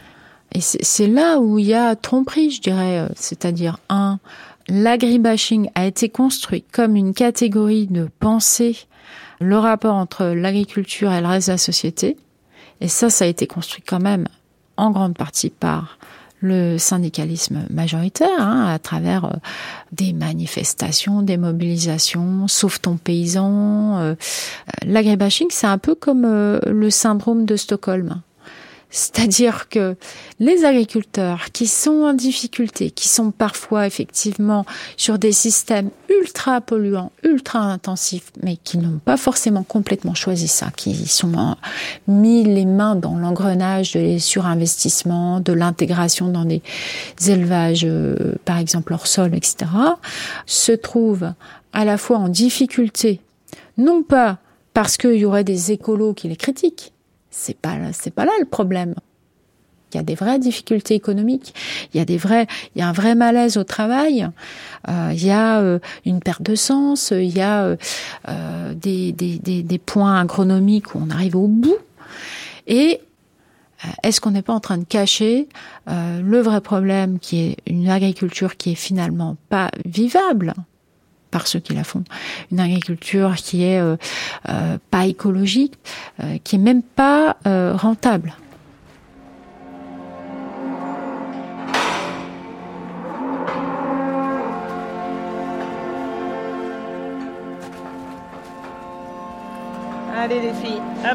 Et c'est, c'est là où il y a tromperie, je dirais. C'est-à-dire, un, l'agribashing a été construit comme une catégorie de pensée, le rapport entre l'agriculture et le reste de la société. Et ça, ça a été construit quand même en grande partie par le syndicalisme majoritaire, hein, à travers euh, des manifestations, des mobilisations, Sauve ton paysan. Euh, l'agribashing, c'est un peu comme euh, le syndrome de Stockholm. C'est-à-dire que les agriculteurs qui sont en difficulté, qui sont parfois effectivement sur des systèmes ultra polluants, ultra intensifs, mais qui n'ont pas forcément complètement choisi ça, qui sont mis les mains dans l'engrenage de les surinvestissements, de l'intégration dans des élevages, euh, par exemple hors sol, et cetera, se trouvent à la fois en difficulté, non pas parce qu'il y aurait des écolos qui les critiquent, C'est pas, c'est pas là le problème. Il y a des vraies difficultés économiques. Il y a des vrais, il y a un vrai malaise au travail. Euh, il y a euh, une perte de sens. Il y a euh, des, des, des, des points agronomiques où on arrive au bout. Et est-ce qu'on n'est pas en train de cacher euh, le vrai problème qui est une agriculture qui est finalement pas vivable par ceux qui la font, une agriculture qui est euh, euh, pas écologique, euh, qui est même pas euh, rentable. Allez les filles, hop.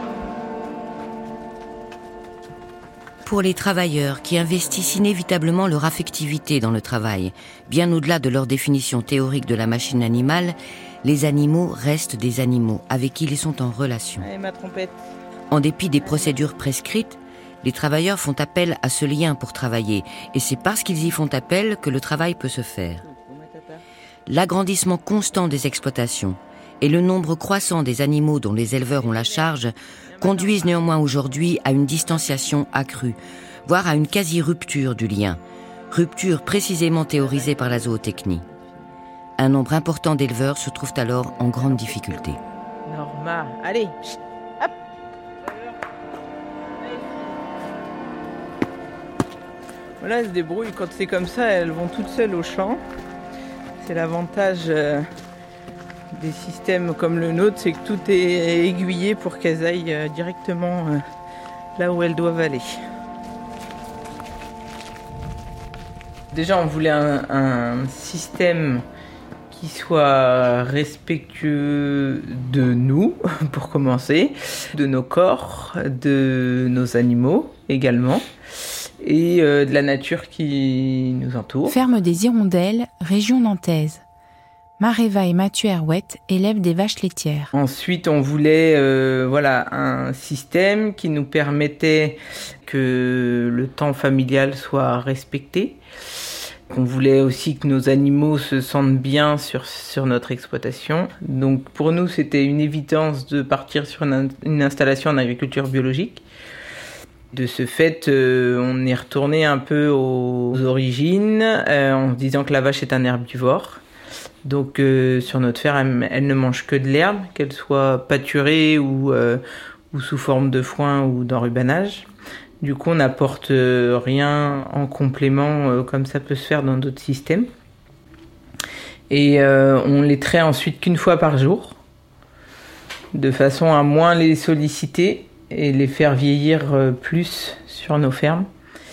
Pour les travailleurs qui investissent inévitablement leur affectivité dans le travail, bien au-delà de leur définition théorique de la machine animale, les animaux restent des animaux avec qui ils sont en relation. Allez, ma trompette. En dépit des procédures prescrites, les travailleurs font appel à ce lien pour travailler, et c'est parce qu'ils y font appel que le travail peut se faire. L'agrandissement constant des exploitations et le nombre croissant des animaux dont les éleveurs ont la charge conduisent néanmoins aujourd'hui à une distanciation accrue, voire à une quasi-rupture du lien, rupture précisément théorisée par la zootechnie. Un nombre important d'éleveurs se trouvent alors en grande difficulté. Norma, allez, chut, hop. Voilà, elles se débrouillent. Quand c'est comme ça, elles vont toutes seules au champ. C'est l'avantage euh, des systèmes comme le nôtre, c'est que tout est aiguillé pour qu'elles aillent euh, directement euh, là où elles doivent aller. Déjà, on voulait un, un système qui soit respectueux de nous, pour commencer, de nos corps, de nos animaux également, et euh, de la nature qui nous entoure. Ferme des Hirondelles, région nantaise. Mareva et Mathieu Herouette élèvent des vaches laitières. Ensuite, on voulait euh, voilà, un système qui nous permettait que le temps familial soit respecté. On voulait aussi que nos animaux se sentent bien sur, sur notre exploitation. Donc pour nous, c'était une évidence de partir sur une, une installation en agriculture biologique. De ce fait, euh, on est retourné un peu aux origines euh, en se disant que la vache est un herbivore. Donc euh, sur notre ferme, elle, elle ne mange que de l'herbe, qu'elle soit pâturée ou, euh, ou sous forme de foin ou d'enrubanage. Du coup, on n'apporte euh, rien en complément euh, comme ça peut se faire dans d'autres systèmes. Et euh, on les traite ensuite qu'une fois par jour, de façon à moins les solliciter et les faire vieillir euh, plus sur nos fermes.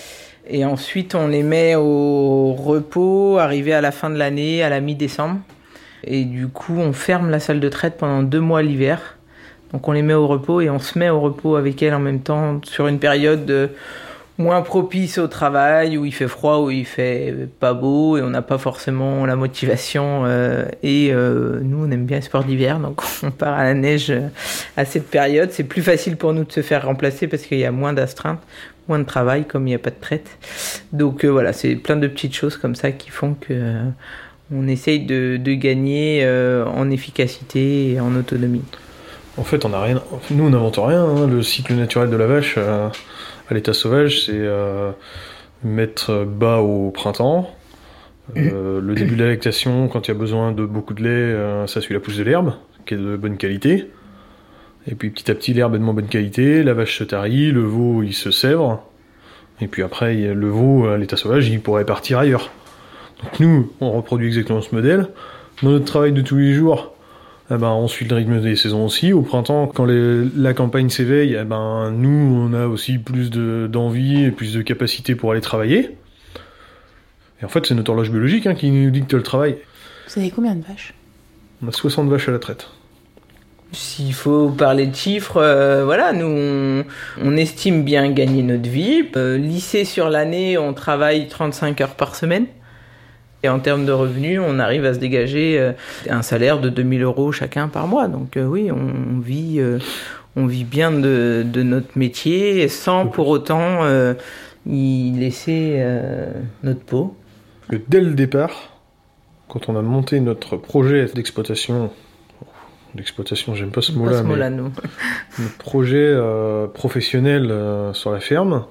Et ensuite, on les met au repos, arrivé à la fin de l'année, à la mi-décembre. Et du coup, on ferme la salle de traite pendant deux mois l'hiver. Donc on les met au repos et on se met au repos avec elles en même temps sur une période de moins propice au travail, où il fait froid, où il fait pas beau et on n'a pas forcément la motivation. Euh, et euh, nous, on aime bien les sports d'hiver, donc on part à la neige à cette période. C'est plus facile pour nous de se faire remplacer parce qu'il y a moins d'astreintes, moins de travail, comme il n'y a pas de traite. Donc euh, voilà, c'est plein de petites choses comme ça qui font que euh, on essaye de, de gagner euh, en efficacité et en autonomie. En fait, on a rien. Nous, on n'invente rien. Hein. Le cycle naturel de la vache euh, à l'état sauvage, c'est euh, mettre bas au printemps. Euh, le début de la lactation, quand il y a besoin de beaucoup de lait, euh, ça suit la pousse de l'herbe, qui est de bonne qualité. Et puis petit à petit, l'herbe est de moins bonne qualité, la vache se tarit, le veau il se sèvre. Et puis après, le veau à l'état sauvage, il pourrait partir ailleurs. Donc nous, on reproduit exactement ce modèle. Dans notre travail de tous les jours, eh ben, on suit le rythme des saisons aussi. Au printemps, quand les, la campagne s'éveille, eh ben, nous, on a aussi plus de, d'envie et plus de capacité pour aller travailler. Et en fait, c'est notre horloge biologique hein, qui nous dicte le travail. Vous avez combien de vaches ? On a soixante vaches à la traite. S'il faut parler de chiffres, euh, voilà, nous, on, on estime bien gagner notre vie. Euh, lycée sur l'année, on travaille trente-cinq heures par semaine. Et en termes de revenus, on arrive à se dégager euh, un salaire de deux mille euros chacun par mois. Donc euh, oui, on, on, vit, euh, on vit bien de, de notre métier sans pour autant euh, y laisser euh, notre peau. Dès le départ, quand on a monté notre projet d'exploitation, d'exploitation, j'aime pas ce mot-là, pas ce mais mot-là, non. notre projet euh, professionnel euh, sur la ferme,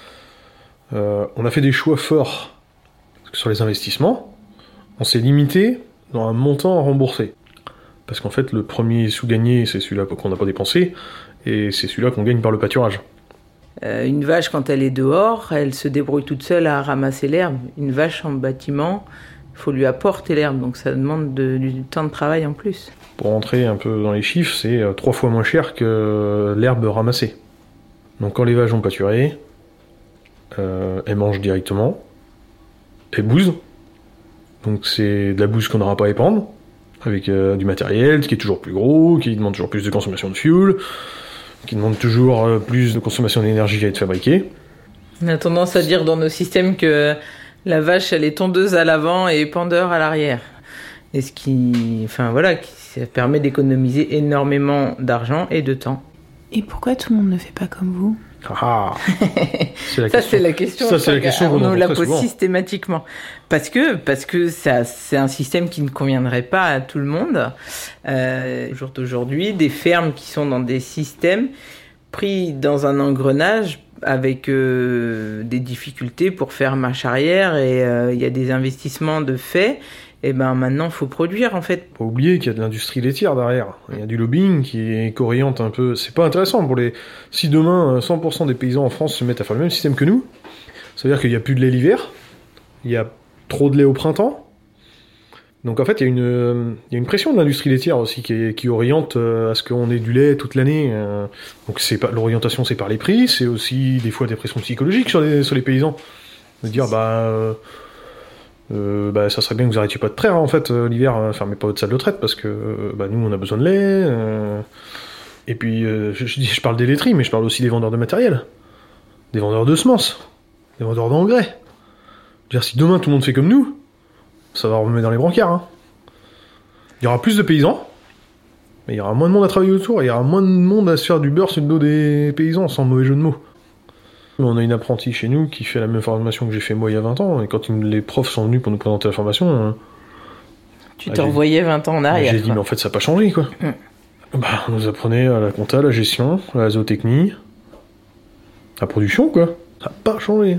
euh, on a fait des choix forts. Sur les investissements, on s'est limité dans un montant à rembourser. Parce qu'en fait, le premier sou gagné, c'est celui-là qu'on n'a pas dépensé, et c'est celui-là qu'on gagne par le pâturage. Euh, une vache, quand elle est dehors, elle se débrouille toute seule à ramasser l'herbe. Une vache en bâtiment, il faut lui apporter l'herbe, donc ça demande de, du temps de travail en plus. Pour rentrer un peu dans les chiffres, c'est euh, trois fois moins cher que l'herbe ramassée. Donc quand les vaches ont pâturé, euh, elles mangent directement. Elles bousent, donc c'est de la bouse qu'on n'aura pas à épandre, avec euh, du matériel qui est toujours plus gros, qui demande toujours plus de consommation de fuel, qui demande toujours euh, plus de consommation d'énergie à être fabriquée. On a tendance à dire dans nos systèmes que la vache, elle est tondeuse à l'avant et épandeur à l'arrière. Et ce qui, enfin voilà, qui, ça permet d'économiser énormément d'argent et de temps. Et pourquoi tout le monde ne fait pas comme vous ? Ah, c'est la ça question. c'est la question. Ça c'est la question qu'on on nous la très pose souvent. systématiquement parce que parce que ça c'est un système qui ne conviendrait pas à tout le monde. Euh, au jour d'aujourd'hui, des fermes qui sont dans des systèmes pris dans un engrenage avec euh, des difficultés pour faire marche arrière et il euh, y a des investissements de fait. Et ben maintenant, il faut produire en fait. Faut oublier qu'il y a de l'industrie laitière derrière. Il y a du lobbying qui oriente un peu. C'est pas intéressant pour les. Si demain cent pour cent des paysans en France se mettent à faire le même système que nous, ça veut dire qu'il n'y a plus de lait l'hiver, il y a trop de lait au printemps. Donc en fait, il y a une, il y a une pression de l'industrie laitière aussi qui, qui oriente à ce qu'on ait du lait toute l'année. Donc c'est pas l'orientation, c'est par les prix, c'est aussi des fois des pressions psychologiques sur les sur les paysans. De dire bah. Euh, Euh, bah, ça serait bien que vous arrêtiez pas de traire en fait euh, l'hiver, euh, fermez pas votre salle de traite parce que euh, bah, nous on a besoin de lait. Euh, et puis euh, je, je, je parle des laiteries, mais je parle aussi des vendeurs de matériel, des vendeurs de semences, des vendeurs d'engrais. Je veux dire, si demain tout le monde fait comme nous, ça va remettre dans les brancards. Hein. Il y aura plus de paysans, mais il y aura moins de monde à travailler autour, il y aura moins de monde à se faire du beurre sur le dos des paysans, sans mauvais jeu de mots. On a une apprentie chez nous qui fait la même formation que j'ai fait moi il y a vingt ans, et quand les profs sont venus pour nous présenter la formation... Euh, tu bah, te revoyais vingt ans en arrière. J'ai dit, mais en fait, ça n'a pas changé, quoi. Mm. Bah, on nous apprenait à la compta, la gestion, la zootechnie, la production, quoi. Ça n'a pas changé.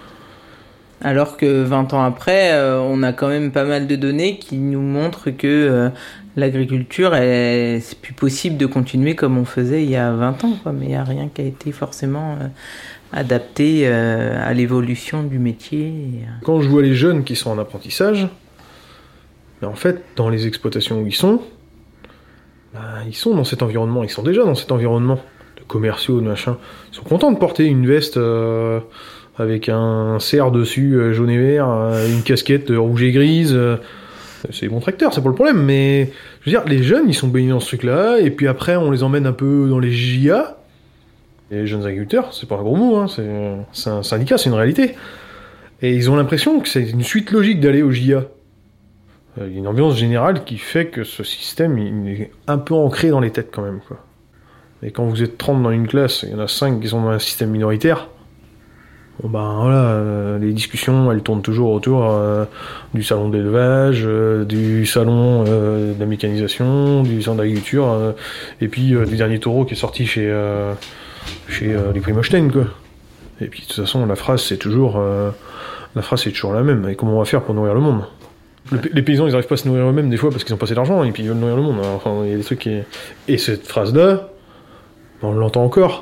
Alors que vingt ans après, euh, on a quand même pas mal de données qui nous montrent que euh, l'agriculture, est, c'est plus possible de continuer comme on faisait il y a vingt ans, quoi. Mais il n'y a rien qui a été forcément... Euh, adapté euh, à l'évolution du métier. Et... Quand je vois les jeunes qui sont en apprentissage, ben en fait, dans les exploitations où ils sont, ben ils sont dans cet environnement, ils sont déjà dans cet environnement de commerciaux, de machin. Ils sont contents de porter une veste euh, avec un cerf dessus, euh, jaune et vert, euh, une casquette euh, rouge et grise. Euh, c'est bon tracteur, c'est pas le problème, mais je veux dire, les jeunes, ils sont baignés dans ce truc-là, et puis après, on les emmène un peu dans les J A. Et les jeunes agriculteurs, c'est pas un gros mot, hein, c'est, c'est un syndicat, c'est une réalité. Et ils ont l'impression que c'est une suite logique d'aller au J A. Il y a une ambiance générale qui fait que ce système, il est un peu ancré dans les têtes quand même, quoi. Et quand vous êtes trente dans une classe, il y en a cinq qui sont dans un système minoritaire, bon ben voilà, euh, les discussions, elles tournent toujours autour euh, du salon d'élevage, euh, du salon euh, de la mécanisation, du salon d'agriculture, euh, et puis euh, du dernier taureau qui est sorti chez, euh, chez euh, les Primostein, quoi. Et puis de toute façon, la phrase, c'est toujours, euh, la phrase, c'est toujours la même. Et comment on va faire pour nourrir le monde ? Le, les paysans, ils n'arrivent pas à se nourrir eux-mêmes des fois parce qu'ils ont pas assez d'argent et puis ils veulent nourrir le monde. Enfin, il y a des trucs qui... Et cette phrase-là, on l'entend encore.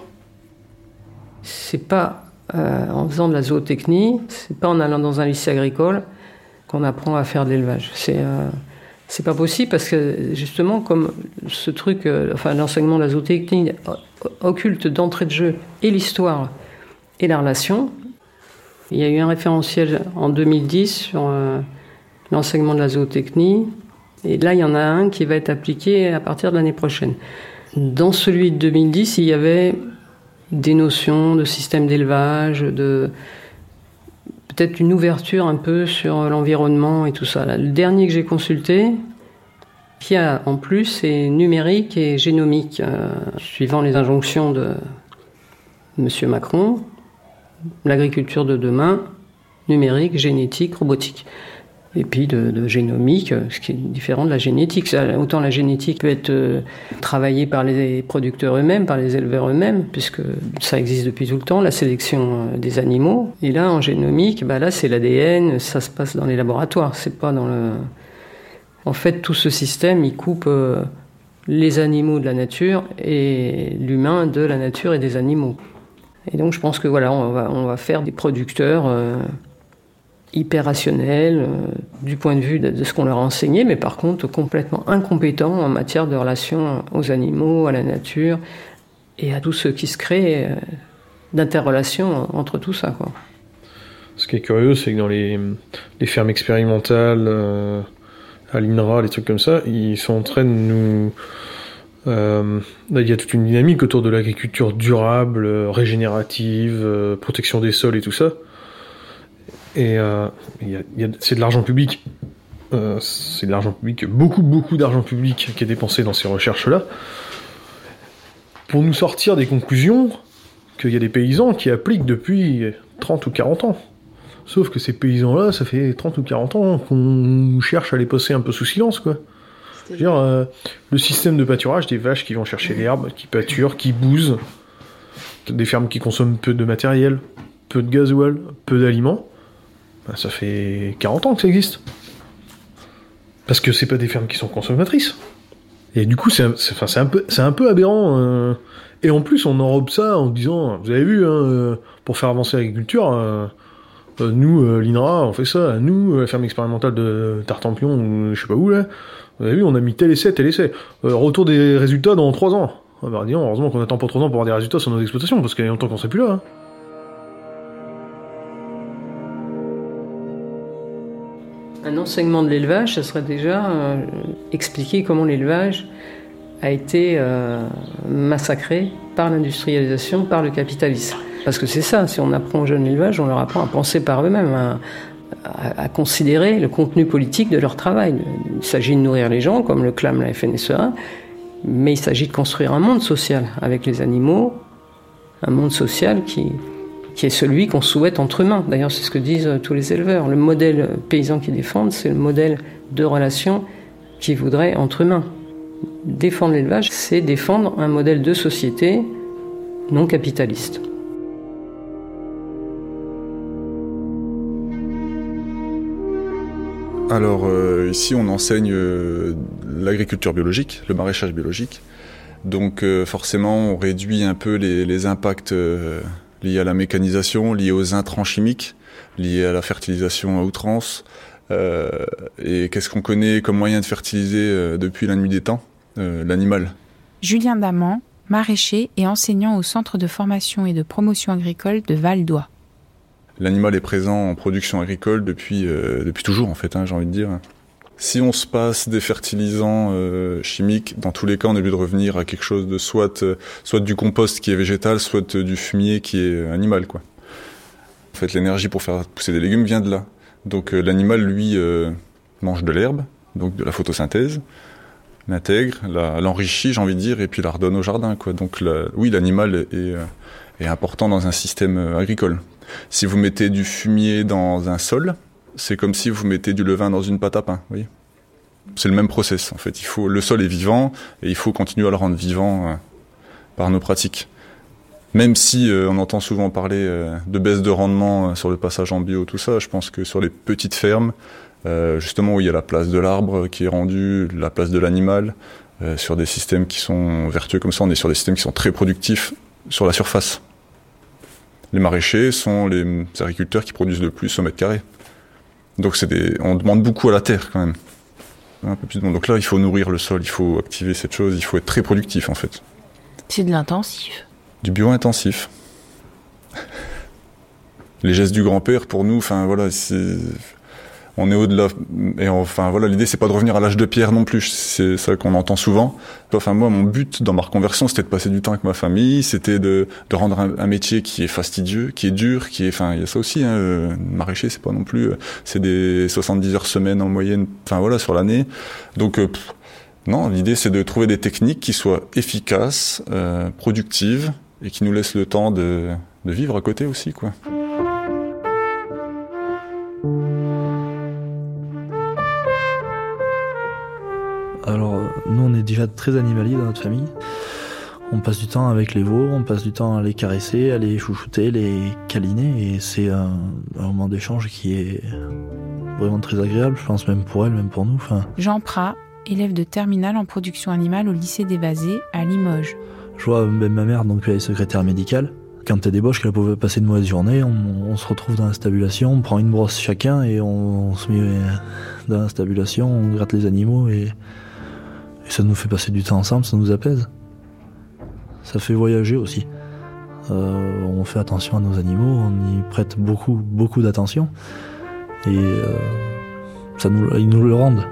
C'est pas euh, en faisant de la zootechnie, c'est pas en allant dans un lycée agricole qu'on apprend à faire de l'élevage. C'est euh, c'est pas possible parce que justement, comme ce truc, euh, enfin l'enseignement de la zootechnie occulte d'entrée de jeu et l'histoire et la relation. Il y a eu un référentiel en deux mille dix sur euh, l'enseignement de la zootechnie, et là il y en a un qui va être appliqué à partir de l'année prochaine. Dans celui de deux mille dix, il y avait des notions de système d'élevage, de peut-être une ouverture un peu sur l'environnement et tout ça. Là, le dernier que j'ai consulté, qui a en plus, c'est numérique et génomique, euh, suivant les injonctions de M. Macron, l'agriculture de demain, numérique, génétique, robotique. Et puis de, de génomique, ce qui est différent de la génétique. Autant la génétique peut être euh, travaillée par les producteurs eux-mêmes, par les éleveurs eux-mêmes, puisque ça existe depuis tout le temps, la sélection euh, des animaux. Et là, en génomique, bah là, c'est l'A D N, ça se passe dans les laboratoires, c'est pas dans le... En fait, tout ce système, il coupe euh, les animaux de la nature et l'humain de la nature et des animaux. Et donc, je pense que voilà, on va, on va faire des producteurs... Euh, hyper rationnels euh, du point de vue de, de ce qu'on leur a enseigné, mais par contre complètement incompétents en matière de relation aux animaux, à la nature et à tout ce qui se crée euh, d'interrelation entre tout ça, quoi. Ce qui est curieux, c'est que dans les, les fermes expérimentales, euh, à l'I N R A, les trucs comme ça, ils sont en train de nous... Euh, là, il y a toute une dynamique autour de l'agriculture durable, euh, régénérative, euh, protection des sols et tout ça. Et euh, y a, y a, c'est de l'argent public. Euh, c'est de l'argent public, beaucoup, beaucoup d'argent public qui est dépensé dans ces recherches-là, pour nous sortir des conclusions qu'il y a des paysans qui appliquent depuis trente ou quarante ans. Sauf que ces paysans-là, ça fait trente ou quarante ans qu'on cherche à les passer un peu sous silence, quoi. Je veux dire, euh, le système de pâturage, des vaches qui vont chercher l'herbe, qui pâturent, qui bousent, des fermes qui consomment peu de matériel, peu de gasoil, peu d'aliments, ben, ça fait quarante ans que ça existe. Parce que c'est pas des fermes qui sont consommatrices. Et du coup, c'est un, c'est, enfin, c'est un peu, c'est un peu aberrant. Euh, et en plus, on enrobe ça en disant, vous avez vu, hein, pour faire avancer l'agriculture, euh, euh, nous, euh, l'I N R A, on fait ça. Nous, la ferme expérimentale de Tartampion, ou je sais pas où, là, vous avez vu, on a mis tel essai, tel essai. Euh, retour des résultats dans trois ans. Ah bah, disons, heureusement qu'on attend pas trois ans pour avoir des résultats sur nos exploitations, parce qu'il y a longtemps qu'on serait plus là. Hein. Un enseignement de l'élevage, ça serait déjà euh, expliquer comment l'élevage a été euh, massacré par l'industrialisation, par le capitalisme. Parce que c'est ça, si on apprend aux jeunes l'élevage, on leur apprend à penser par eux-mêmes, à, à, à considérer le contenu politique de leur travail. Il s'agit de nourrir les gens, comme le clame la F N S E A, mais il s'agit de construire un monde social avec les animaux, un monde social qui... qui est celui qu'on souhaite entre humains. D'ailleurs, c'est ce que disent tous les éleveurs. Le modèle paysan qu'ils défendent, c'est le modèle de relation qu'ils voudraient entre humains. Défendre l'élevage, c'est défendre un modèle de société non capitaliste. Alors, euh, ici, on enseigne euh, l'agriculture biologique, le maraîchage biologique. Donc, euh, forcément, on réduit un peu les, les impacts... Euh, liés à la mécanisation, liés aux intrants chimiques, liés à la fertilisation à outrance. Euh, et qu'est-ce qu'on connaît comme moyen de fertiliser euh, depuis la nuit des temps ? euh, L'animal. Julien Daman, maraîcher et enseignant au Centre de formation et de promotion agricole de Val d'Oie. L'animal est présent en production agricole depuis, euh, depuis toujours, en fait, hein, j'ai envie de dire. Si on se passe des fertilisants euh, chimiques, dans tous les cas, on est obligé de revenir à quelque chose de soit, euh, soit du compost qui est végétal, soit euh, du fumier qui est animal, quoi. En fait, l'énergie pour faire pousser des légumes vient de là. Donc euh, l'animal, lui, euh, mange de l'herbe, donc de la photosynthèse, l'intègre, la, l'enrichit, j'ai envie de dire, et puis la redonne au jardin, quoi. Donc la, oui, l'animal est, euh, est important dans un système euh, agricole. Si vous mettez du fumier dans un sol, c'est comme si vous mettez du levain dans une pâte à pain, vous voyez. C'est le même process, en fait. Il faut, le sol est vivant, et il faut continuer à le rendre vivant euh, par nos pratiques. Même si euh, on entend souvent parler euh, de baisse de rendement euh, sur le passage en bio, tout ça, je pense que sur les petites fermes, euh, justement où il y a la place de l'arbre qui est rendue, la place de l'animal, euh, sur des systèmes qui sont vertueux comme ça, on est sur des systèmes qui sont très productifs sur la surface. Les maraîchers sont les agriculteurs qui produisent le plus au mètre carré. Donc c'est des, on demande beaucoup à la terre quand même. Un peu plus de monde. Donc là, il faut nourrir le sol, il faut activer cette chose, il faut être très productif en fait. C'est de l'intensif. Du bio-intensif. Les gestes du grand-père, pour nous, enfin voilà, c'est... on est au-delà. Et enfin voilà, l'idée c'est pas de revenir à l'âge de pierre non plus. C'est ça qu'on entend souvent. Enfin moi, mon but dans ma reconversion, c'était de passer du temps avec ma famille, c'était de, de rendre un, un métier qui est fastidieux, qui est dur, qui est. Enfin il y a ça aussi. Hein, euh, maraîcher, c'est pas non plus. Euh, c'est des soixante-dix heures semaine en moyenne. Enfin voilà sur l'année. Donc euh, pff, non, l'idée c'est de trouver des techniques qui soient efficaces, euh, productives et qui nous laissent le temps de, de vivre à côté aussi, quoi. Alors, nous, on est déjà très animaliers dans notre famille. On passe du temps avec les veaux, on passe du temps à les caresser, à les chouchouter, les câliner, et c'est un, un moment d'échange qui est vraiment très agréable, je pense, même pour elles, même pour nous. Enfin... Jean Prat, élève de terminale en production animale au lycée des Vazés à Limoges. Je vois même ma mère, donc elle est secrétaire médicale. Quand elle débauche, qu'elle pouvait passer une mauvaise journée, on, on se retrouve dans la stabulation, on prend une brosse chacun et on, on se met dans la stabulation, on gratte les animaux et, et ça nous fait passer du temps ensemble, ça nous apaise. Ça fait voyager aussi. Euh, on fait attention à nos animaux, on y prête beaucoup, beaucoup d'attention et euh, ça nous, ils nous le rendent.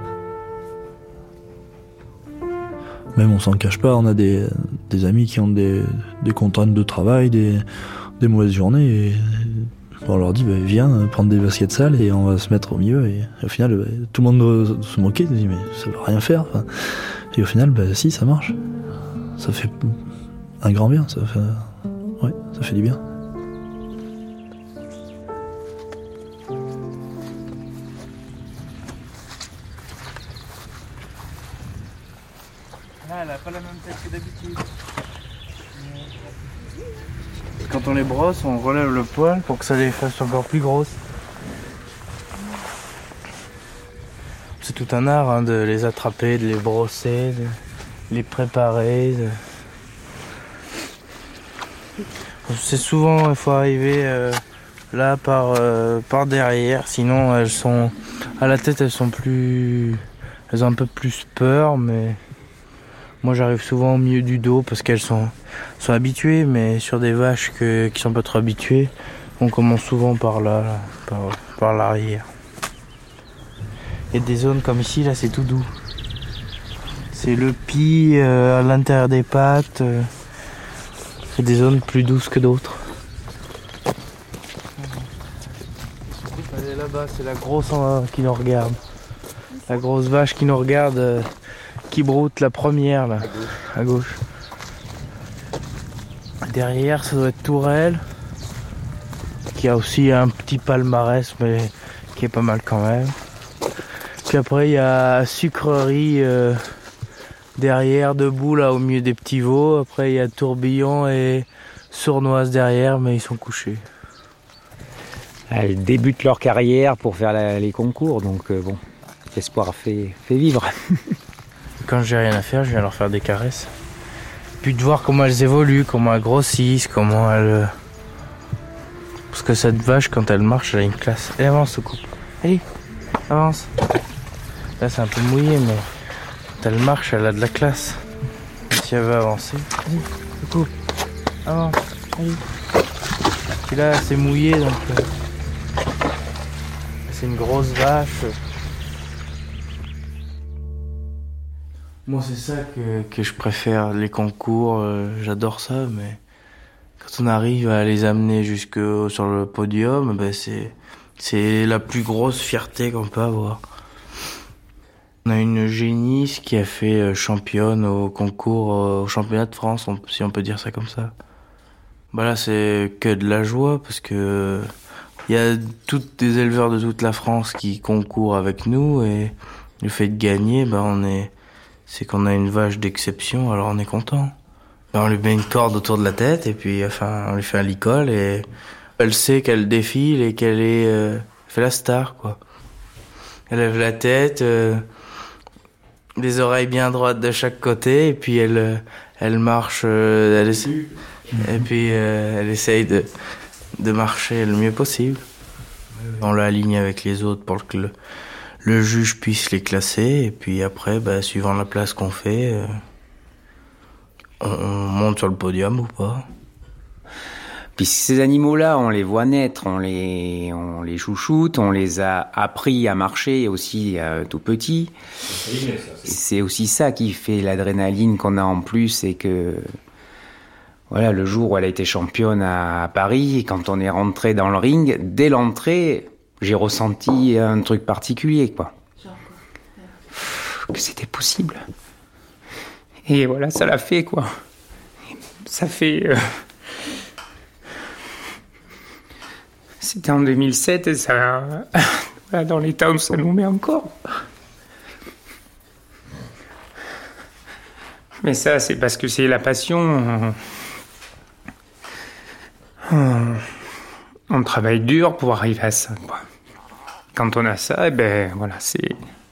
Même on s'en cache pas, on a des, des amis qui ont des, des contraintes de travail, des, des mauvaises journées et on leur dit bah, viens prendre des baskets sales et on va se mettre au milieu et au final bah, tout le monde se moquait, dit mais ça veut rien faire. Enfin, et au final bah si ça marche, ça fait un grand bien, ça fait, ouais, ça fait du bien. Là, elle a pas la même tête que d'habitude. Quand on les brosse, on relève le poil pour que ça les fasse encore plus grosses. C'est tout un art hein, de les attraper, de les brosser, de les préparer. De... C'est souvent, il faut arriver euh, là par, euh, par derrière, sinon elles sont à la tête, elles sont plus, elles ont un peu plus peur, mais moi j'arrive souvent au milieu du dos parce qu'elles sont, sont habituées, mais sur des vaches que, qui sont pas trop habituées, on commence souvent par là, là par, par l'arrière. Il y a des zones comme ici, là c'est tout doux. C'est le pis euh, à l'intérieur des pattes. Euh, c'est des zones plus douces que d'autres. Elle est là-bas, c'est la grosse euh, qui nous regarde. La grosse vache qui nous regarde, euh, qui broute la première là, à gauche. Derrière, ça doit être Tourelle, qui a aussi un petit palmarès, mais qui est pas mal quand même. Puis après, il y a Sucrerie euh, derrière, debout là, au milieu des petits veaux. Après, il y a Tourbillon et Sournoise derrière, mais ils sont couchés. Elles débutent leur carrière pour faire la, les concours, donc euh, bon, l'espoir fait, fait vivre. Quand j'ai rien à faire, je viens leur faire des caresses. Puis de voir comment elles évoluent, comment elles grossissent, comment elles... Parce que cette vache, quand elle marche, elle a une classe. Elle avance, coupe. Allez, avance. Là, c'est un peu mouillé, mais quand elle marche, elle a de la classe. Et si elle veut avancer, allez, coupe. Avance, allez. Puis là, c'est mouillé, donc... C'est une grosse vache. Moi, c'est ça que, que je préfère, les concours. Euh, j'adore ça, mais quand on arrive à les amener jusque sur le podium, ben c'est, c'est la plus grosse fierté qu'on peut avoir. On a une génisse qui a fait championne au concours, au championnat de France, si on peut dire ça comme ça. Bah là, c'est que de la joie, parce que il y a tous des éleveurs de toute la France qui concourent avec nous, et le fait de gagner, bah on est, c'est qu'on a une vache d'exception, alors on est content. Bah on lui met une corde autour de la tête, et puis enfin on lui fait un licol, et elle sait qu'elle défile et qu'elle est, euh, fait la star, quoi. Elle lève la tête, euh, les oreilles bien droites de chaque côté, et puis elle, elle marche, euh, elle essaie, et puis euh, elle essaye de, de marcher le mieux possible. On l'aligne avec les autres pour que le, le juge puisse les classer, et puis après, bah, suivant la place qu'on fait, euh, on, on monte sur le podium ou pas. Puis ces animaux-là, on les voit naître, on les, on les chouchoute, on les a appris à marcher aussi euh, tout petits. C'est aussi ça qui fait l'adrénaline qu'on a en plus, et que voilà, le jour où elle a été championne à Paris, et quand on est rentré dans le ring, dès l'entrée, j'ai ressenti un truc particulier, quoi. Que c'était possible. Et voilà, ça l'a fait, quoi. Ça fait... Euh... C'était en deux mille sept, et ça... Voilà, dans l'état où ça nous met encore. Mais ça, c'est parce que c'est la passion. On, on travaille dur pour arriver à ça, quoi. Quand on a ça, eh ben voilà, c'est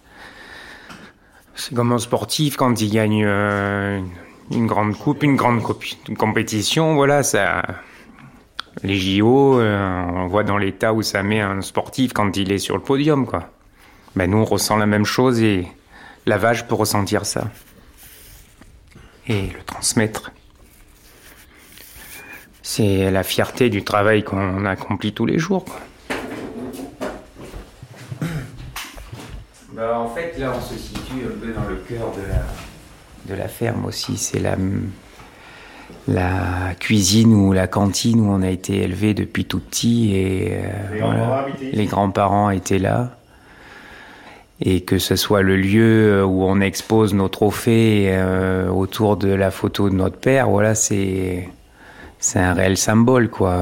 c'est comme un sportif quand il gagne euh, une grande coupe, une grande coupe, une compétition, voilà, ça. Les J O, euh, on voit dans l'état où ça met un sportif quand il est sur le podium, quoi. Ben nous, on ressent la même chose, et la vache peut ressentir ça et le transmettre. C'est la fierté du travail qu'on accomplit tous les jours, quoi. Bah, en fait, là, on se situe un peu dans le cœur de la, de la ferme aussi. C'est la, la cuisine ou la cantine où on a été élevé depuis tout petit, et euh, les, voilà, grands les grands-parents étaient là. Et que ce soit le lieu où on expose nos trophées euh, autour de la photo de notre père, voilà, c'est... C'est un réel symbole, quoi.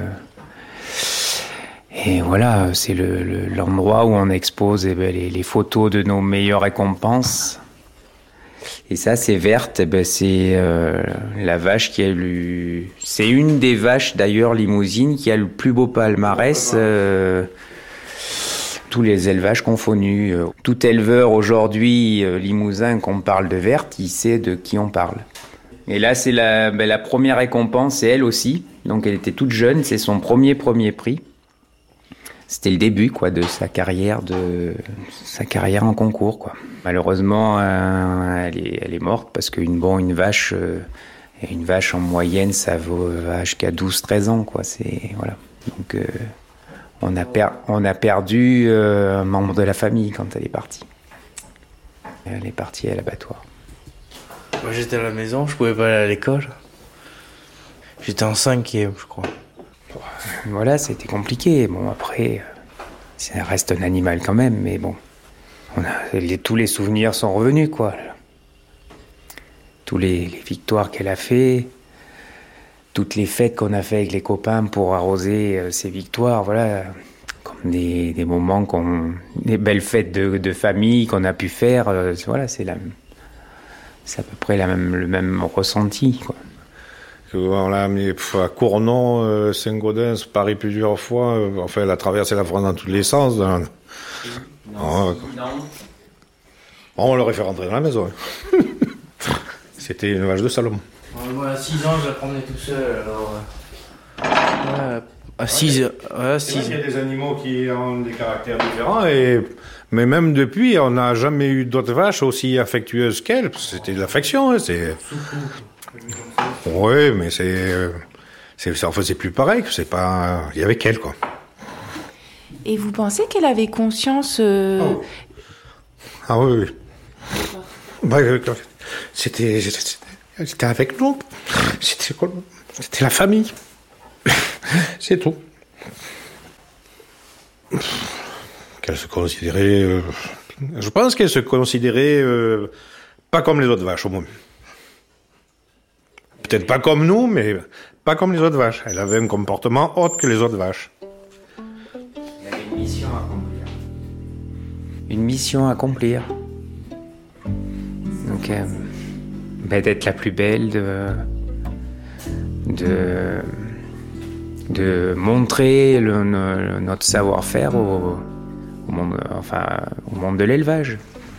Et voilà, c'est le, le, l'endroit où on expose eh ben, les, les photos de nos meilleures récompenses. Et ça, c'est Verte, eh ben, c'est euh, la vache qui a eu... C'est une des vaches, d'ailleurs, limousines, qui a le plus beau palmarès, euh, tous les élevages confondus. Tout éleveur aujourd'hui, euh, limousin, qu'on parle de Verte, il sait de qui on parle. Et là, c'est la, ben, la première récompense, c'est elle aussi. Donc, elle était toute jeune, c'est son premier premier prix. C'était le début, quoi, de sa carrière, de sa carrière en concours, quoi. Malheureusement, euh, elle est, elle est morte parce qu'une bon, une vache, euh, une vache en moyenne, ça vaut euh, jusqu'à douze treize ans, quoi. C'est voilà. Donc, euh, on a per, on a perdu euh, un membre de la famille quand elle est partie. Elle est partie à l'abattoir. Moi, j'étais à la maison, je pouvais pas aller à l'école. J'étais en cinquième, je crois. Voilà, c'était compliqué. Bon, après, ça reste un animal quand même, mais bon, on a, les, tous les souvenirs sont revenus, quoi. Tous les, les victoires qu'elle a fait, toutes les fêtes qu'on a fait avec les copains pour arroser euh, ces victoires, voilà, comme des, des moments qu'on, des belles fêtes de, de famille qu'on a pu faire. Euh, voilà, c'est la, c'est à peu près la même, le même ressenti, quoi. On l'a amené à Cournon, euh, Saint-Gaudens, Paris plusieurs fois. Euh, enfin, elle a traversé la France dans tous les sens. Dans... Non, oh, non. On l'aurait fait rentrer dans la maison. C'était une vache de Salomon. Moi, à six ans, je la promenais tout seul. Alors, euh... ouais, à six ans. Ouais, il y a des animaux qui ont des caractères différents. Et... Mais même depuis, on n'a jamais eu d'autres vaches aussi affectueuses qu'elle. C'était de l'affection. Hein, c'est... Oui, mais c'est, c'est, enfin, c'est plus pareil, que c'est pas, il y avait qu'elle, quoi. Et vous pensez qu'elle avait conscience euh... oh. Ah oui, oui. Bah, c'était, c'était avec nous. C'était, c'était la famille. C'est tout. Qu'elle se considérait... Euh, je pense qu'elle se considérait euh, pas comme les autres vaches, au moins. Peut-être pas comme nous, mais pas comme les autres vaches. Elle avait un comportement autre que les autres vaches. Elle avait une mission à accomplir. Une mission à accomplir. Donc, euh, ben d'être la plus belle, de, de, de montrer le, le, notre savoir-faire au, au, monde, enfin, au monde de l'élevage.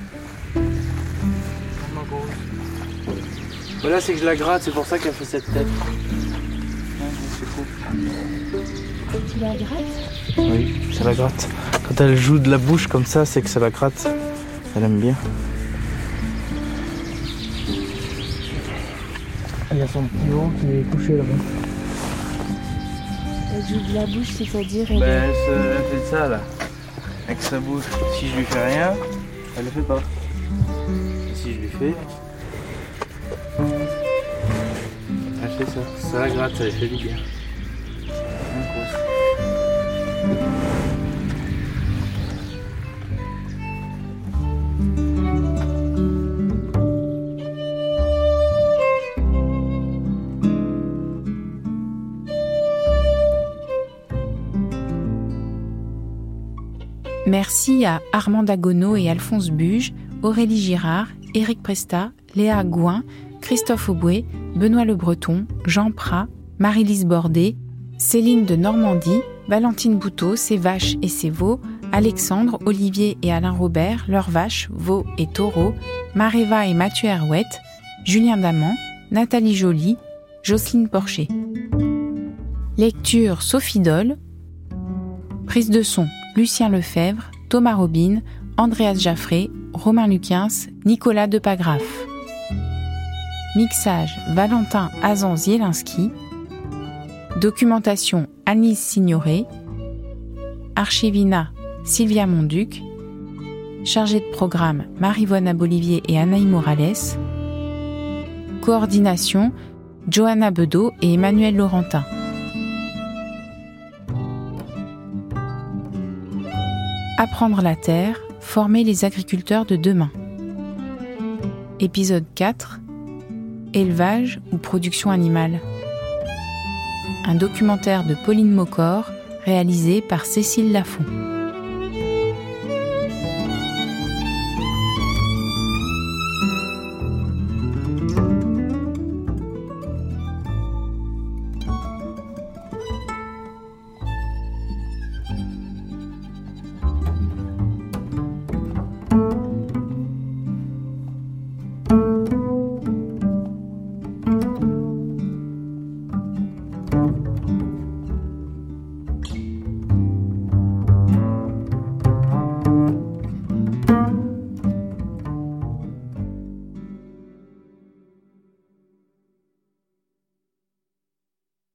Voilà, c'est que je la gratte, c'est pour ça qu'elle fait cette tête. Ouais, c'est fou. Tu la grattes ? Oui, ça la gratte. Quand elle joue de la bouche comme ça, c'est que ça la gratte. Elle aime bien. Il y a son petit haut qui est couché là-bas. Elle joue de la bouche, c'est-à-dire elle... Ben, elle, se, elle fait ça là, avec sa bouche. Si je lui fais rien, elle le fait pas. Et si je lui fais, elle fait ça. Ça la gratte, ça lui fait du bien. Merci à Armand Dagoneau et Alphonse Buge, Aurélie Girard, Éric Presta, Léa Gouin, Christophe Auboué, Benoît Le Breton, Jean Prat, Marie-Lise Bordet, Céline de Normandie, Valentine Bouteau, ses vaches et ses veaux, Alexandre, Olivier et Alain Robert, leurs vaches, veaux et taureaux, Maréva et Mathieu Herouette, Julien Daman, Nathalie Joly, Jocelyne Porcher. Lecture Sophie Doll. Prise de son Lucien Lefebvre, Thomas Robin, Andreas Jaffré, Romain Luquins, Nicolas Depagraf. Mixage Valentin Azan-Zielinski. Documentation Anise Signoret. Archivina Sylvia Monduc. Chargée de programme Marie-Vonne Abolivier et Anaï Morales. Coordination Johanna Bedeau et Emmanuel Laurentin. Apprendre la terre, former les agriculteurs de demain. Épisode quatre. Élevage ou production animale. Un documentaire de Pauline Maucor, réalisé par Cécile Lafont.